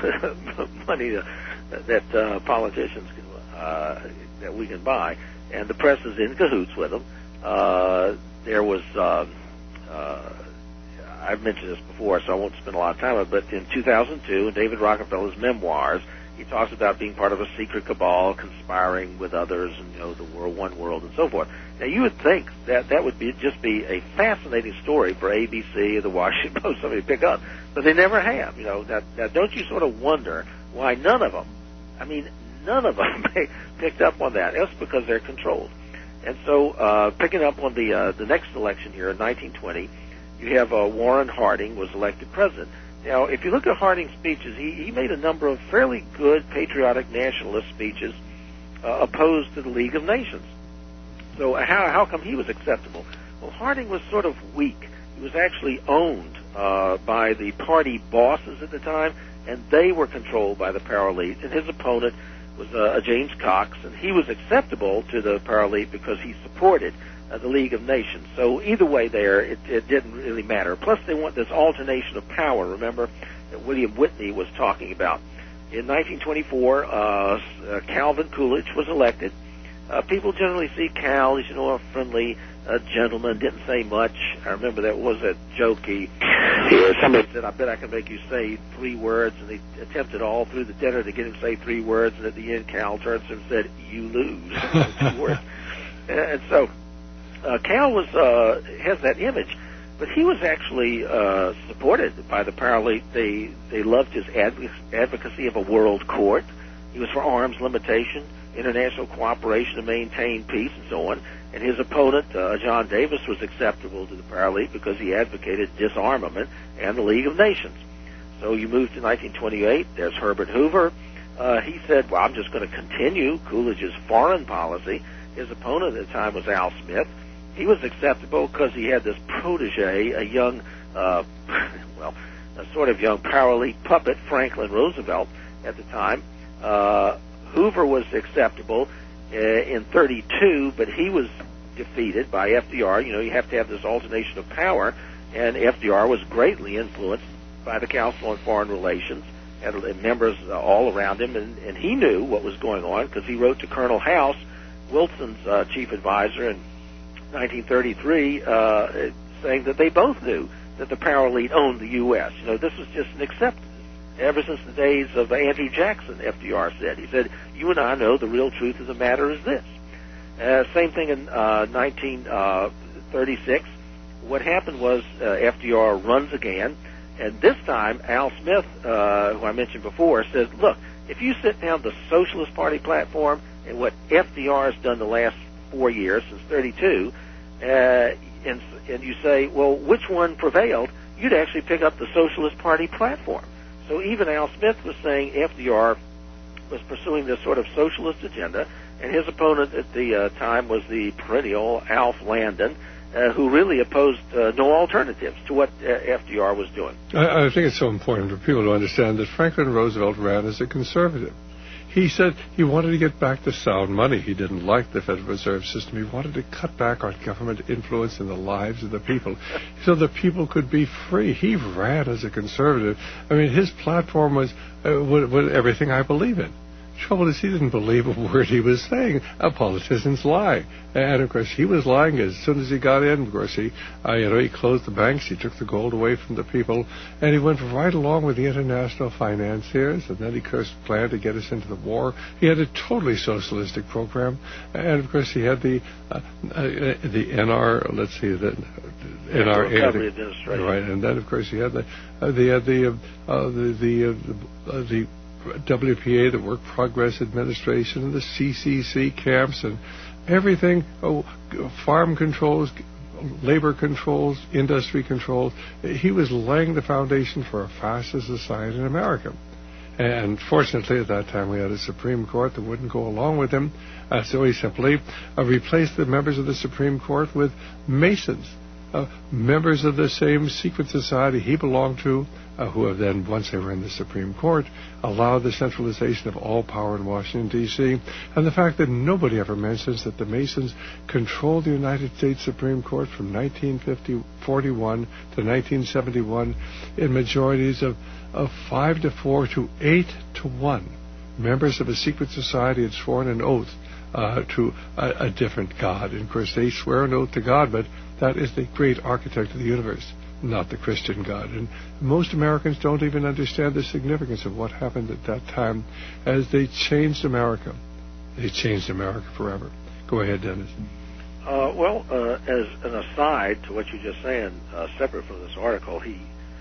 uh, money that uh, politicians can uh, that we can buy. And the press is in cahoots with them. Uh, there was, uh, uh, I've mentioned this before, so I won't spend a lot of time on it, but in two thousand two, in David Rockefeller's memoirs, he talks about being part of a secret cabal, conspiring with others, and, you know, the world, one world, and so forth. Now, you would think that that would be just be a fascinating story for A B C or the Washington Post, somebody to pick up, but they never have. You know, now, now don't you sort of wonder why none of them, I mean, none of them picked up on that. That's because they're controlled. And so, uh, picking up on the uh, the next election here in nineteen twenty, you have uh, Warren Harding was elected president. Now, if you look at Harding's speeches, he, he made a number of fairly good patriotic nationalist speeches uh, opposed to the League of Nations. So how how come he was acceptable? Well, Harding was sort of weak. He was actually owned uh, by the party bosses at the time, and they were controlled by the power elite, and his opponent was uh, a James Cox, and he was acceptable to the power elite because he supported uh, the League of Nations. So either way there, it, it didn't really matter. Plus, they want this alternation of power, remember, that William Whitney was talking about. In nineteen twenty-four, uh, uh, Calvin Coolidge was elected. Uh, people generally see Cal as, you know, a friendly uh, gentleman, didn't say much. I remember that was a joke. He, he, somebody said, I bet I can make you say three words, and he attempted all through the dinner to get him to say three words, and at the end Cal turns to him and said, you lose. Two words. And so uh, Cal was uh, has that image, but he was actually uh, supported by the power elite. They, they loved his adv- advocacy of a world court. He was for arms limitation, international cooperation to maintain peace, and so on. And his opponent, uh, John Davis, was acceptable to the power elite because he advocated disarmament and the League of Nations. So you move to nineteen twenty-eight. There's Herbert Hoover. Uh, he said, well, I'm just going to continue Coolidge's foreign policy. His opponent at the time was Al Smith. He was acceptable because he had this protege, a young, uh, well, a sort of young power elite puppet, Franklin Roosevelt, at the time. Uh, Hoover was acceptable uh, in thirty-two, but he was defeated by F D R. You know, you have to have this alternation of power, and F D R was greatly influenced by the Council on Foreign Relations, had members uh, all around him, and, and he knew what was going on because he wrote to Colonel House, Wilson's uh, chief advisor, in nineteen thirty-three, uh, saying that they both knew that the power elite owned the U S. You know, this was just an acceptance. ever since the days of Andrew Jackson, F D R said. He said, you and I know the real truth of the matter is this. Uh, same thing in uh, nineteen thirty-six. What happened was uh, F D R runs again, and this time Al Smith, uh, who I mentioned before, says, look, if you sit down the Socialist Party platform and what F D R has done the last four years, since thirty-two, uh, and, and you say, well, which one prevailed, you'd actually pick up the Socialist Party platform. So even Al Smith was saying F D R was pursuing this sort of socialist agenda, and his opponent at the uh, time was the perennial Alf Landon, uh, who really opposed uh, no alternatives to what uh, F D R was doing. I, I think it's so important for people to understand that Franklin Roosevelt ran as a conservative. He said he wanted to get back to sound money. He didn't like the Federal Reserve System. He wanted to cut back on government influence in the lives of the people so that people could be free. He ran as a conservative. I mean, his platform was, uh, was, was everything I believe in. The trouble is he didn't believe a word he was saying. Uh, politicians lie. And, of course, he was lying as soon as he got in. Of course, he, uh, you know, he closed the banks. He took the gold away from the people. And he went right along with the international financiers. And then he, of course, planned to get us into the war. He had a totally socialistic program. And, of course, he had the uh, uh, the N R, let's see, the N R A. Recovery Administration. Right. And then, of course, he had the, uh, the, uh, the, uh, the, the, uh, the, uh, the W P A, the Work Progress Administration, and the C C C camps, and everything, oh, farm controls, labor controls, industry controls. He was laying the foundation for a fascist society in America. And fortunately, at that time, we had a Supreme Court that wouldn't go along with him, uh, so he simply uh, replaced the members of the Supreme Court with Masons, uh, members of the same secret society he belonged to, Uh, who have then, once they were in the Supreme Court, allowed the centralization of all power in Washington, D C And the fact that nobody ever mentions that the Masons controlled the United States Supreme Court from nineteen forty-one to nineteen seventy-one in majorities of, of five to four to eight to one. Members of a secret society had sworn an oath uh, to a, a different God. And, of course, they swear an oath to God, but that is the great architect of the universe, not the Christian God. And most Americans don't even understand the significance of what happened at that time as they changed America. They changed America forever. Go ahead, Dennis. Uh, well, uh, as an aside to what you're just saying, uh, separate from this article, he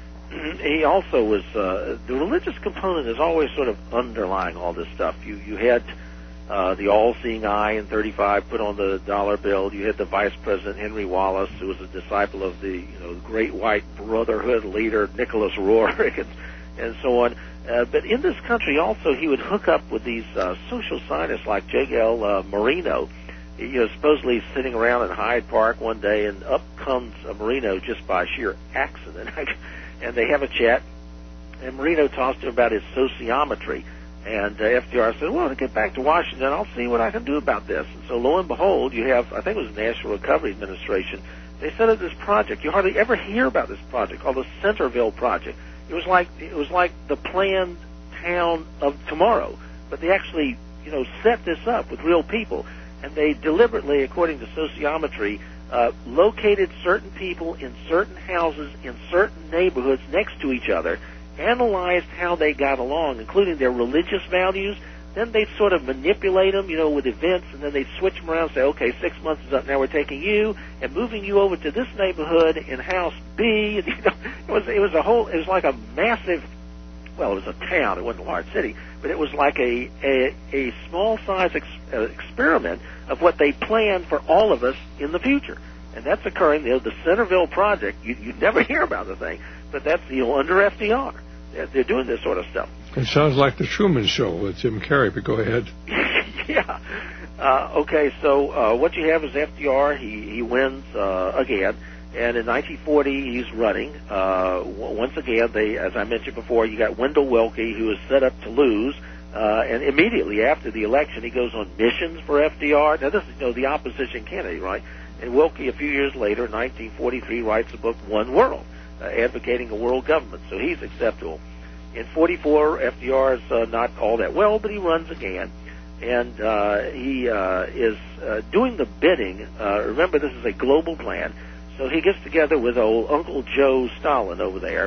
he also was, uh, the religious component is always sort of underlying all this stuff. You, you had Uh, the all-seeing eye in thirty-five put on the dollar bill. You had the Vice President Henry Wallace, who was a disciple of the, you know, Great White Brotherhood leader Nicholas Roerich, and, and so on. Uh, but in this country, also, he would hook up with these uh, social scientists like J L Uh, Marino. He was supposedly sitting around in Hyde Park one day, and up comes uh, Marino just by sheer accident, and they have a chat. And Marino talks to him about his sociometry. And uh, F D R said, well, to get back to Washington, I'll see what I can do about this. And so lo and behold, you have, I think it was the National Recovery Administration, they set up this project. You hardly ever hear about this project called the Centerville Project. It was like it was like the planned town of tomorrow. But they actually, you know, set this up with real people. And they deliberately, according to sociometry, uh, located certain people in certain houses in certain neighborhoods next to each other, analyzed how they got along, including their religious values. Then they'd sort of manipulate them, you know, with events, and then they'd switch them around and say, okay, six months is up, now we're taking you and moving you over to this neighborhood in House B. And, you know, it was it was a whole, it was like a massive, well, it was a town, it wasn't a large city, but it was like a a, a small-size ex, uh, experiment of what they planned for all of us in the future. And that's occurring, you know, the Centerville Project, you, you'd never hear about the thing, but that's, you know, under F D R. They're, they're doing this sort of stuff. It sounds like the Truman Show with Jim Carrey, but go ahead. yeah. Uh, okay, so uh, what you have is F D R. He, he wins uh, again. And in nineteen forty, he's running. Uh, once again, they, as I mentioned before, you got Wendell Willkie, who is set up to lose. Uh, and immediately after the election, he goes on missions for F D R. Now, this is, you know, the opposition candidate, right? And Willkie, a few years later, nineteen forty-three, writes the book One World, uh, advocating a world government. So he's acceptable. In forty-four, F D R is uh, not all that well, but he runs again. And uh, he uh, is uh, doing the bidding. Uh, remember, this is a global plan. So he gets together with old Uncle Joe Stalin over there,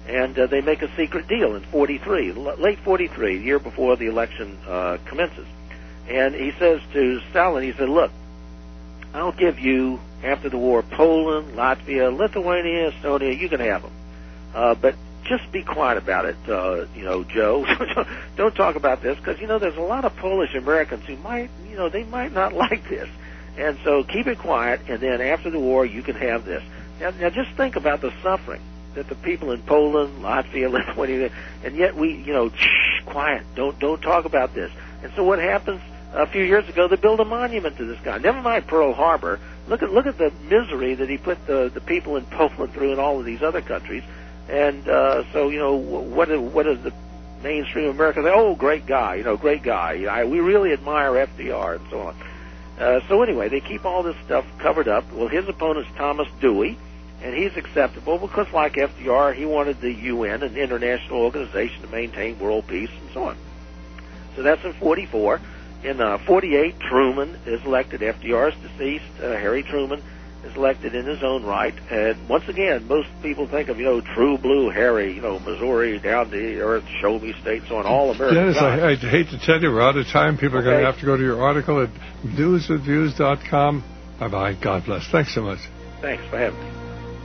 and uh, they make a secret deal in forty-three, late forty-three, the year before the election uh, commences. And he says to Stalin, he said, look, I'll give you, after the war, Poland, Latvia, Lithuania, Estonia, you can have them. Uh, but just be quiet about it, uh, you know, Joe. Don't talk about this, because, you know, there's a lot of Polish Americans who might, you know, they might not like this. And so keep it quiet, and then after the war, you can have this. Now, now just think about the suffering that the people in Poland, Latvia, Lithuania, and yet we, you know, shh, quiet, don't don't talk about this. And so what happens? A few years ago, they built a monument to this guy. Never mind Pearl Harbor. Look at look at the misery that he put the the people in Poland through and all of these other countries. And uh, so, you know, what is, what is the mainstream America say? Oh, great guy, you know, great guy. I, we really admire F D R and so on. Uh, so anyway, they keep all this stuff covered up. Well, his opponent's Thomas Dewey, and he's acceptable because, like F D R, he wanted the U N, an international organization, to maintain world peace and so on. So that's in forty-four. In uh, forty-eight, Truman is elected. F D R is deceased. Uh, Harry Truman is elected in his own right. And once again, most people think of, you know, true blue Harry, you know, Missouri, down the earth, show me state, so on, all American. Dennis, I, I hate to tell you, we're out of time. People are okay. going to have to go to your article at news with views dot com. Bye-bye. God bless. Thanks so much. Thanks for having me.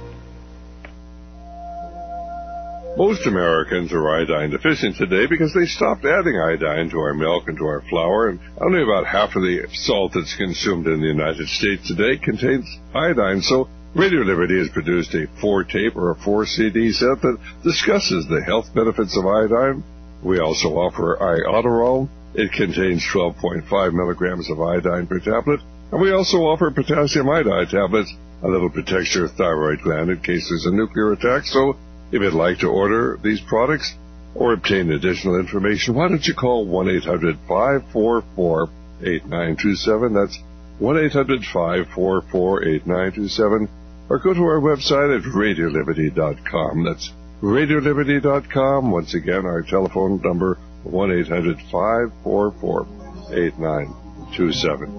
Most Americans are iodine deficient today because they stopped adding iodine to our milk and to our flour, and only about half of the salt that's consumed in the United States today contains iodine. So Radio Liberty has produced a four-tape or a four-C D set that discusses the health benefits of iodine. We also offer Iodoral. It contains twelve point five milligrams of iodine per tablet. And we also offer potassium iodide tablets, a little protects your thyroid gland in case there's a nuclear attack. So if you'd like to order these products or obtain additional information, why don't you call one eight hundred five four four eight nine two seven. That's one eight hundred five four four eight nine two seven. Or go to our website at radio liberty dot com. That's radio liberty dot com. Once again, our telephone number, one eight hundred five four four eight nine two seven.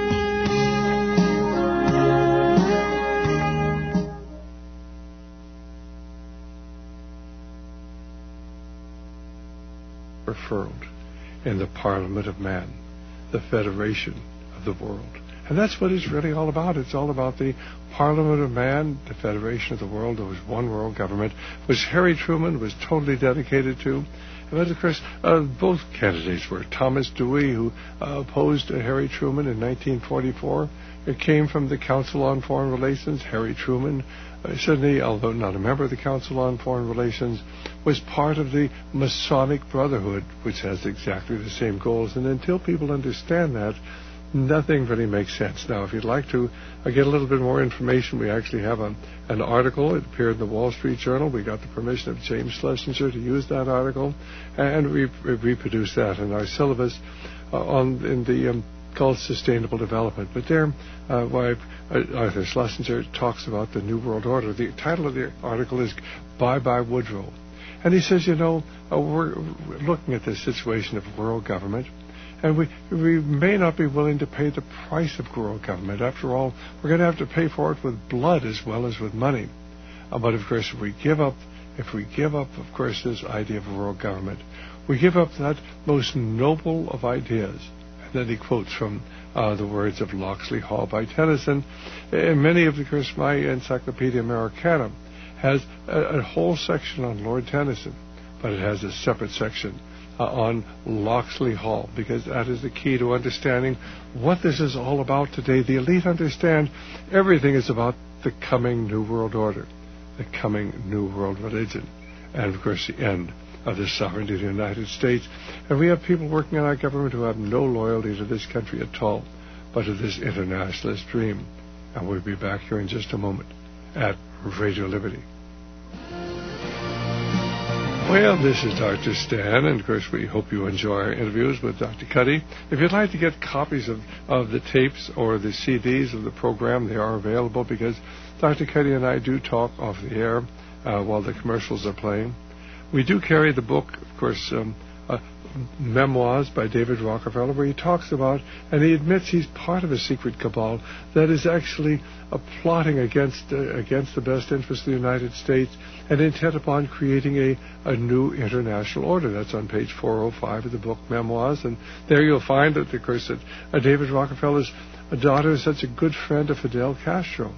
Furled in the Parliament of Man, the Federation of the World. And that's what it's really all about. It's all about the Parliament of Man, the Federation of the World. There was one world government, which Harry Truman was totally dedicated to. But, of course, uh, both candidates were. Thomas Dewey, who uh, opposed uh, Harry Truman in nineteen forty-four. It came from the Council on Foreign Relations. Harry Truman, uh, certainly, although not a member of the Council on Foreign Relations, was part of the Masonic Brotherhood, which has exactly the same goals. And until people understand that, nothing really makes sense. Now, if you'd like to uh, get a little bit more information, we actually have a, an article. It appeared in the Wall Street Journal. We got the permission of James Schlesinger to use that article, and we, we reproduced that in our syllabus uh, on in the um, called Sustainable Development. But there, uh, why, uh, Arthur Schlesinger talks about the New World Order. The title of the article is Bye-Bye Woodrow. And he says, you know, uh, we're looking at this situation of world government, and we we may not be willing to pay the price of world government. After all, we're going to have to pay for it with blood as well as with money. Uh, but, of course, if we give up, if we give up, of course, this idea of world government, we give up that most noble of ideas. And then he quotes from uh, the words of Locksley Hall by Tennyson. And many of, of course, my Encyclopedia Americana has a, a whole section on Lord Tennyson, but it has a separate section uh, on Locksley Hall, because that is the key to understanding what this is all about today. The elite understand everything is about the coming New World Order, the coming New World Religion, and, of course, the end of the sovereignty of the United States. And we have people working in our government who have no loyalty to this country at all, but to this internationalist dream. And we'll be back here in just a moment at Radio Liberty. Well, this is Doctor Stan, and of course we hope you enjoy our interviews with Doctor Cuddy. If you'd like to get copies of, of the tapes or the C Ds of the program, they are available, because Doctor Cuddy and I do talk off the air uh, while the commercials are playing. We do carry the book, of course, um, uh, Memoirs by David Rockefeller, where he talks about, and he admits he's part of a secret cabal that is actually uh, plotting against uh, against the best interest of the United States and intent upon creating a, a new international order. That's on page four oh five of the book Memoirs, and there you'll find that, of course, that uh, David Rockefeller's daughter is such a good friend of Fidel Castro.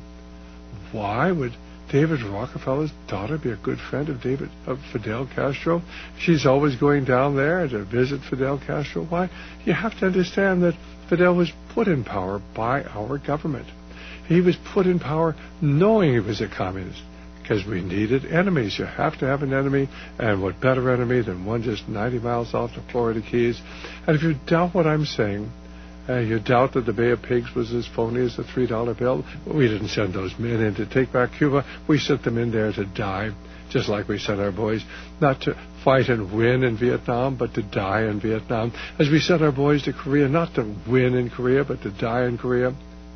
Why would David Rockefeller's daughter be a good friend of David of Fidel Castro? She's always going down there to visit Fidel Castro. Why? You have to understand that Fidel was put in power by our government. He was put in power knowing he was a communist, because we needed enemies. You have to have an enemy, and what better enemy than one just ninety miles off the Florida Keys? And if you doubt what I'm saying, Uh, you doubt that the Bay of Pigs was as phony as the three dollar bill? We didn't send those men in to take back Cuba. We sent them in there to die, just like we sent our boys not to fight and win in Vietnam, but to die in Vietnam. As we sent our boys to Korea, not to win in Korea, but to die in Korea.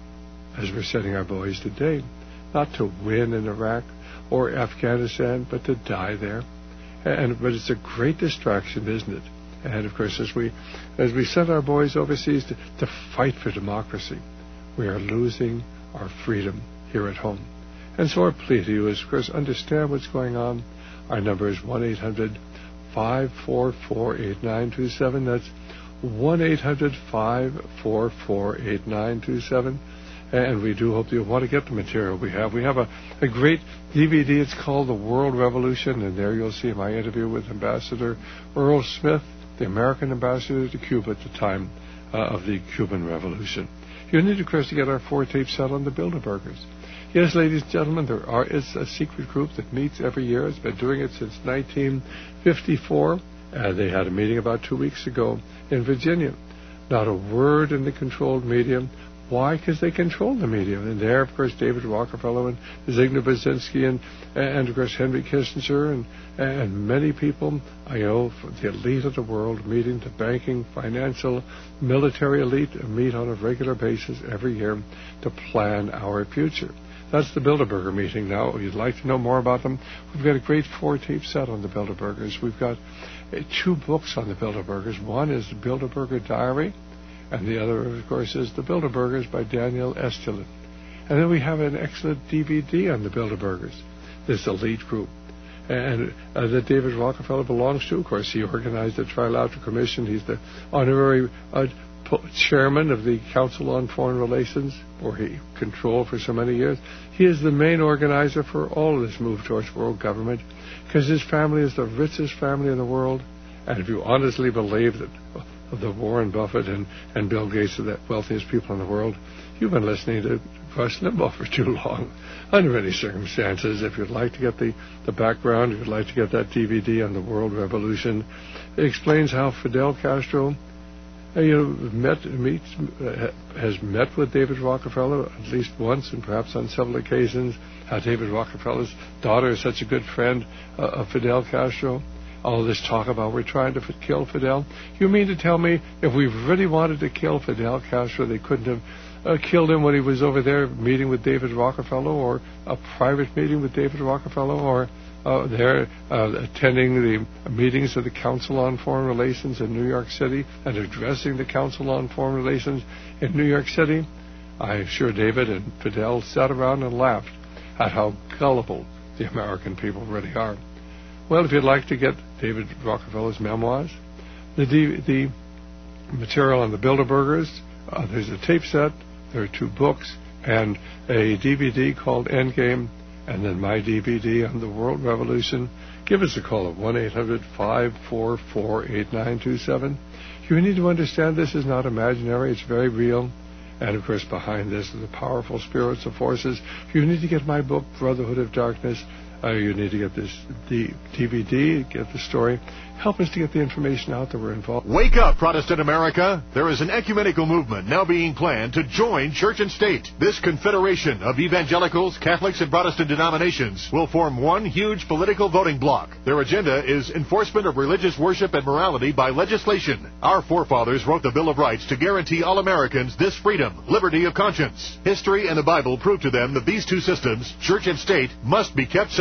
As we're sending our boys today, not to win in Iraq or Afghanistan, but to die there. And but it's a great distraction, isn't it? And, of course, as we as we send our boys overseas to, to fight for democracy, we are losing our freedom here at home. And so our plea to you is, of course, understand what's going on. Our number is one eight hundred five four four eight nine two seven. That's one eight hundred five four four eight nine two seven. And we do hope you want to get the material we have. We have a, a great D V D. It's called The World Revolution, and there you'll see my interview with Ambassador Earl Smith, the American ambassador to Cuba at the time uh, of the Cuban Revolution. You need, of course, to get our four-tape set on the Bilderbergers. Yes, ladies and gentlemen, there are, is a secret group that meets every year. It's been doing it since nineteen fifty-four. Uh, they had a meeting about two weeks ago in Virginia. Not a word in the controlled media. Why? Because they control the media. And there, of course, David Rockefeller and Zygmunt Brzezinski and, and, of course, Henry Kissinger and, and many people, I know, the elite of the world, meeting the banking, financial, military elite, meet on a regular basis every year to plan our future. That's the Bilderberger meeting now. If you'd like to know more about them, we've got a great four-tape set on the Bilderbergers. We've got uh, two books on the Bilderbergers. One is the Bilderberger Diary, and the other, of course, is The Bilderbergers by Daniel Estulin. And then we have an excellent D V D on the Bilderbergers, this elite group, and uh, that David Rockefeller belongs to. Of course, he organized the Trilateral Commission. He's the honorary uh, chairman of the Council on Foreign Relations, or he controlled for so many years. He is the main organizer for all of this move towards world government, because his family is the richest family in the world. And if you honestly believe that of the Warren Buffett and, and Bill Gates are the wealthiest people in the world, you've been listening to Rush Limbaugh for too long. Under any circumstances, if you'd like to get the, the background, if you'd like to get that D V D on the World Revolution, it explains how Fidel Castro uh, you know, met, meets, uh, has met with David Rockefeller at least once and perhaps on several occasions, how David Rockefeller's daughter is such a good friend uh, of Fidel Castro. All this talk about we're trying to f- kill Fidel. You mean to tell me if we really wanted to kill Fidel Castro, they couldn't have uh, killed him when he was over there meeting with David Rockefeller, or a private meeting with David Rockefeller, or uh, there uh, attending the meetings of the Council on Foreign Relations in New York City and addressing the Council on Foreign Relations in New York City? I'm sure David and Fidel sat around and laughed at how gullible the American people really are. Well, if you'd like to get David Rockefeller's memoirs, the D- the material on the Bilderbergers, uh, there's a tape set, there are two books, and a D V D called Endgame, and then my D V D on the World Revolution. Give us a call at one eight hundred five four four eight nine two seven. You need to understand this is not imaginary, it's very real. And, of course, behind this are the powerful spirits of forces. You need to get my book, Brotherhood of Darkness. Uh, you need to get this D V D, get the story. Help us to get the information out that we're involved. Wake up, Protestant America. There is an ecumenical movement now being planned to join church and state. This confederation of evangelicals, Catholics, and Protestant denominations will form one huge political voting bloc. Their agenda is enforcement of religious worship and morality by legislation. Our forefathers wrote the Bill of Rights to guarantee all Americans this freedom, liberty of conscience. History and the Bible prove to them that these two systems, church and state, must be kept separate.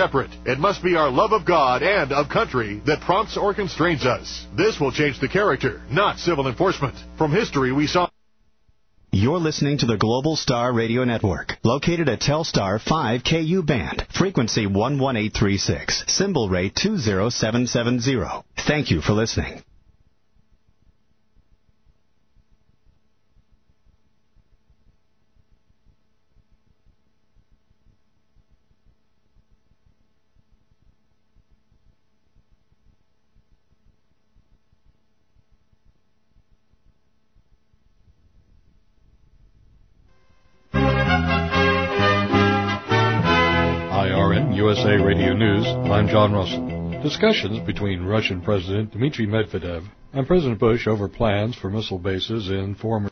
separate. It must be our love of God and of country that prompts or constrains us. This will change the character, not civil enforcement. From history, we saw... You're listening to the Global Star Radio Network, located at Telstar five K U band, frequency one one eight three six, symbol rate two zero seven seven zero. Thank you for listening. U S A Radio News, I'm John Russell. Discussions between Russian President Dmitry Medvedev and President Bush over plans for missile bases in former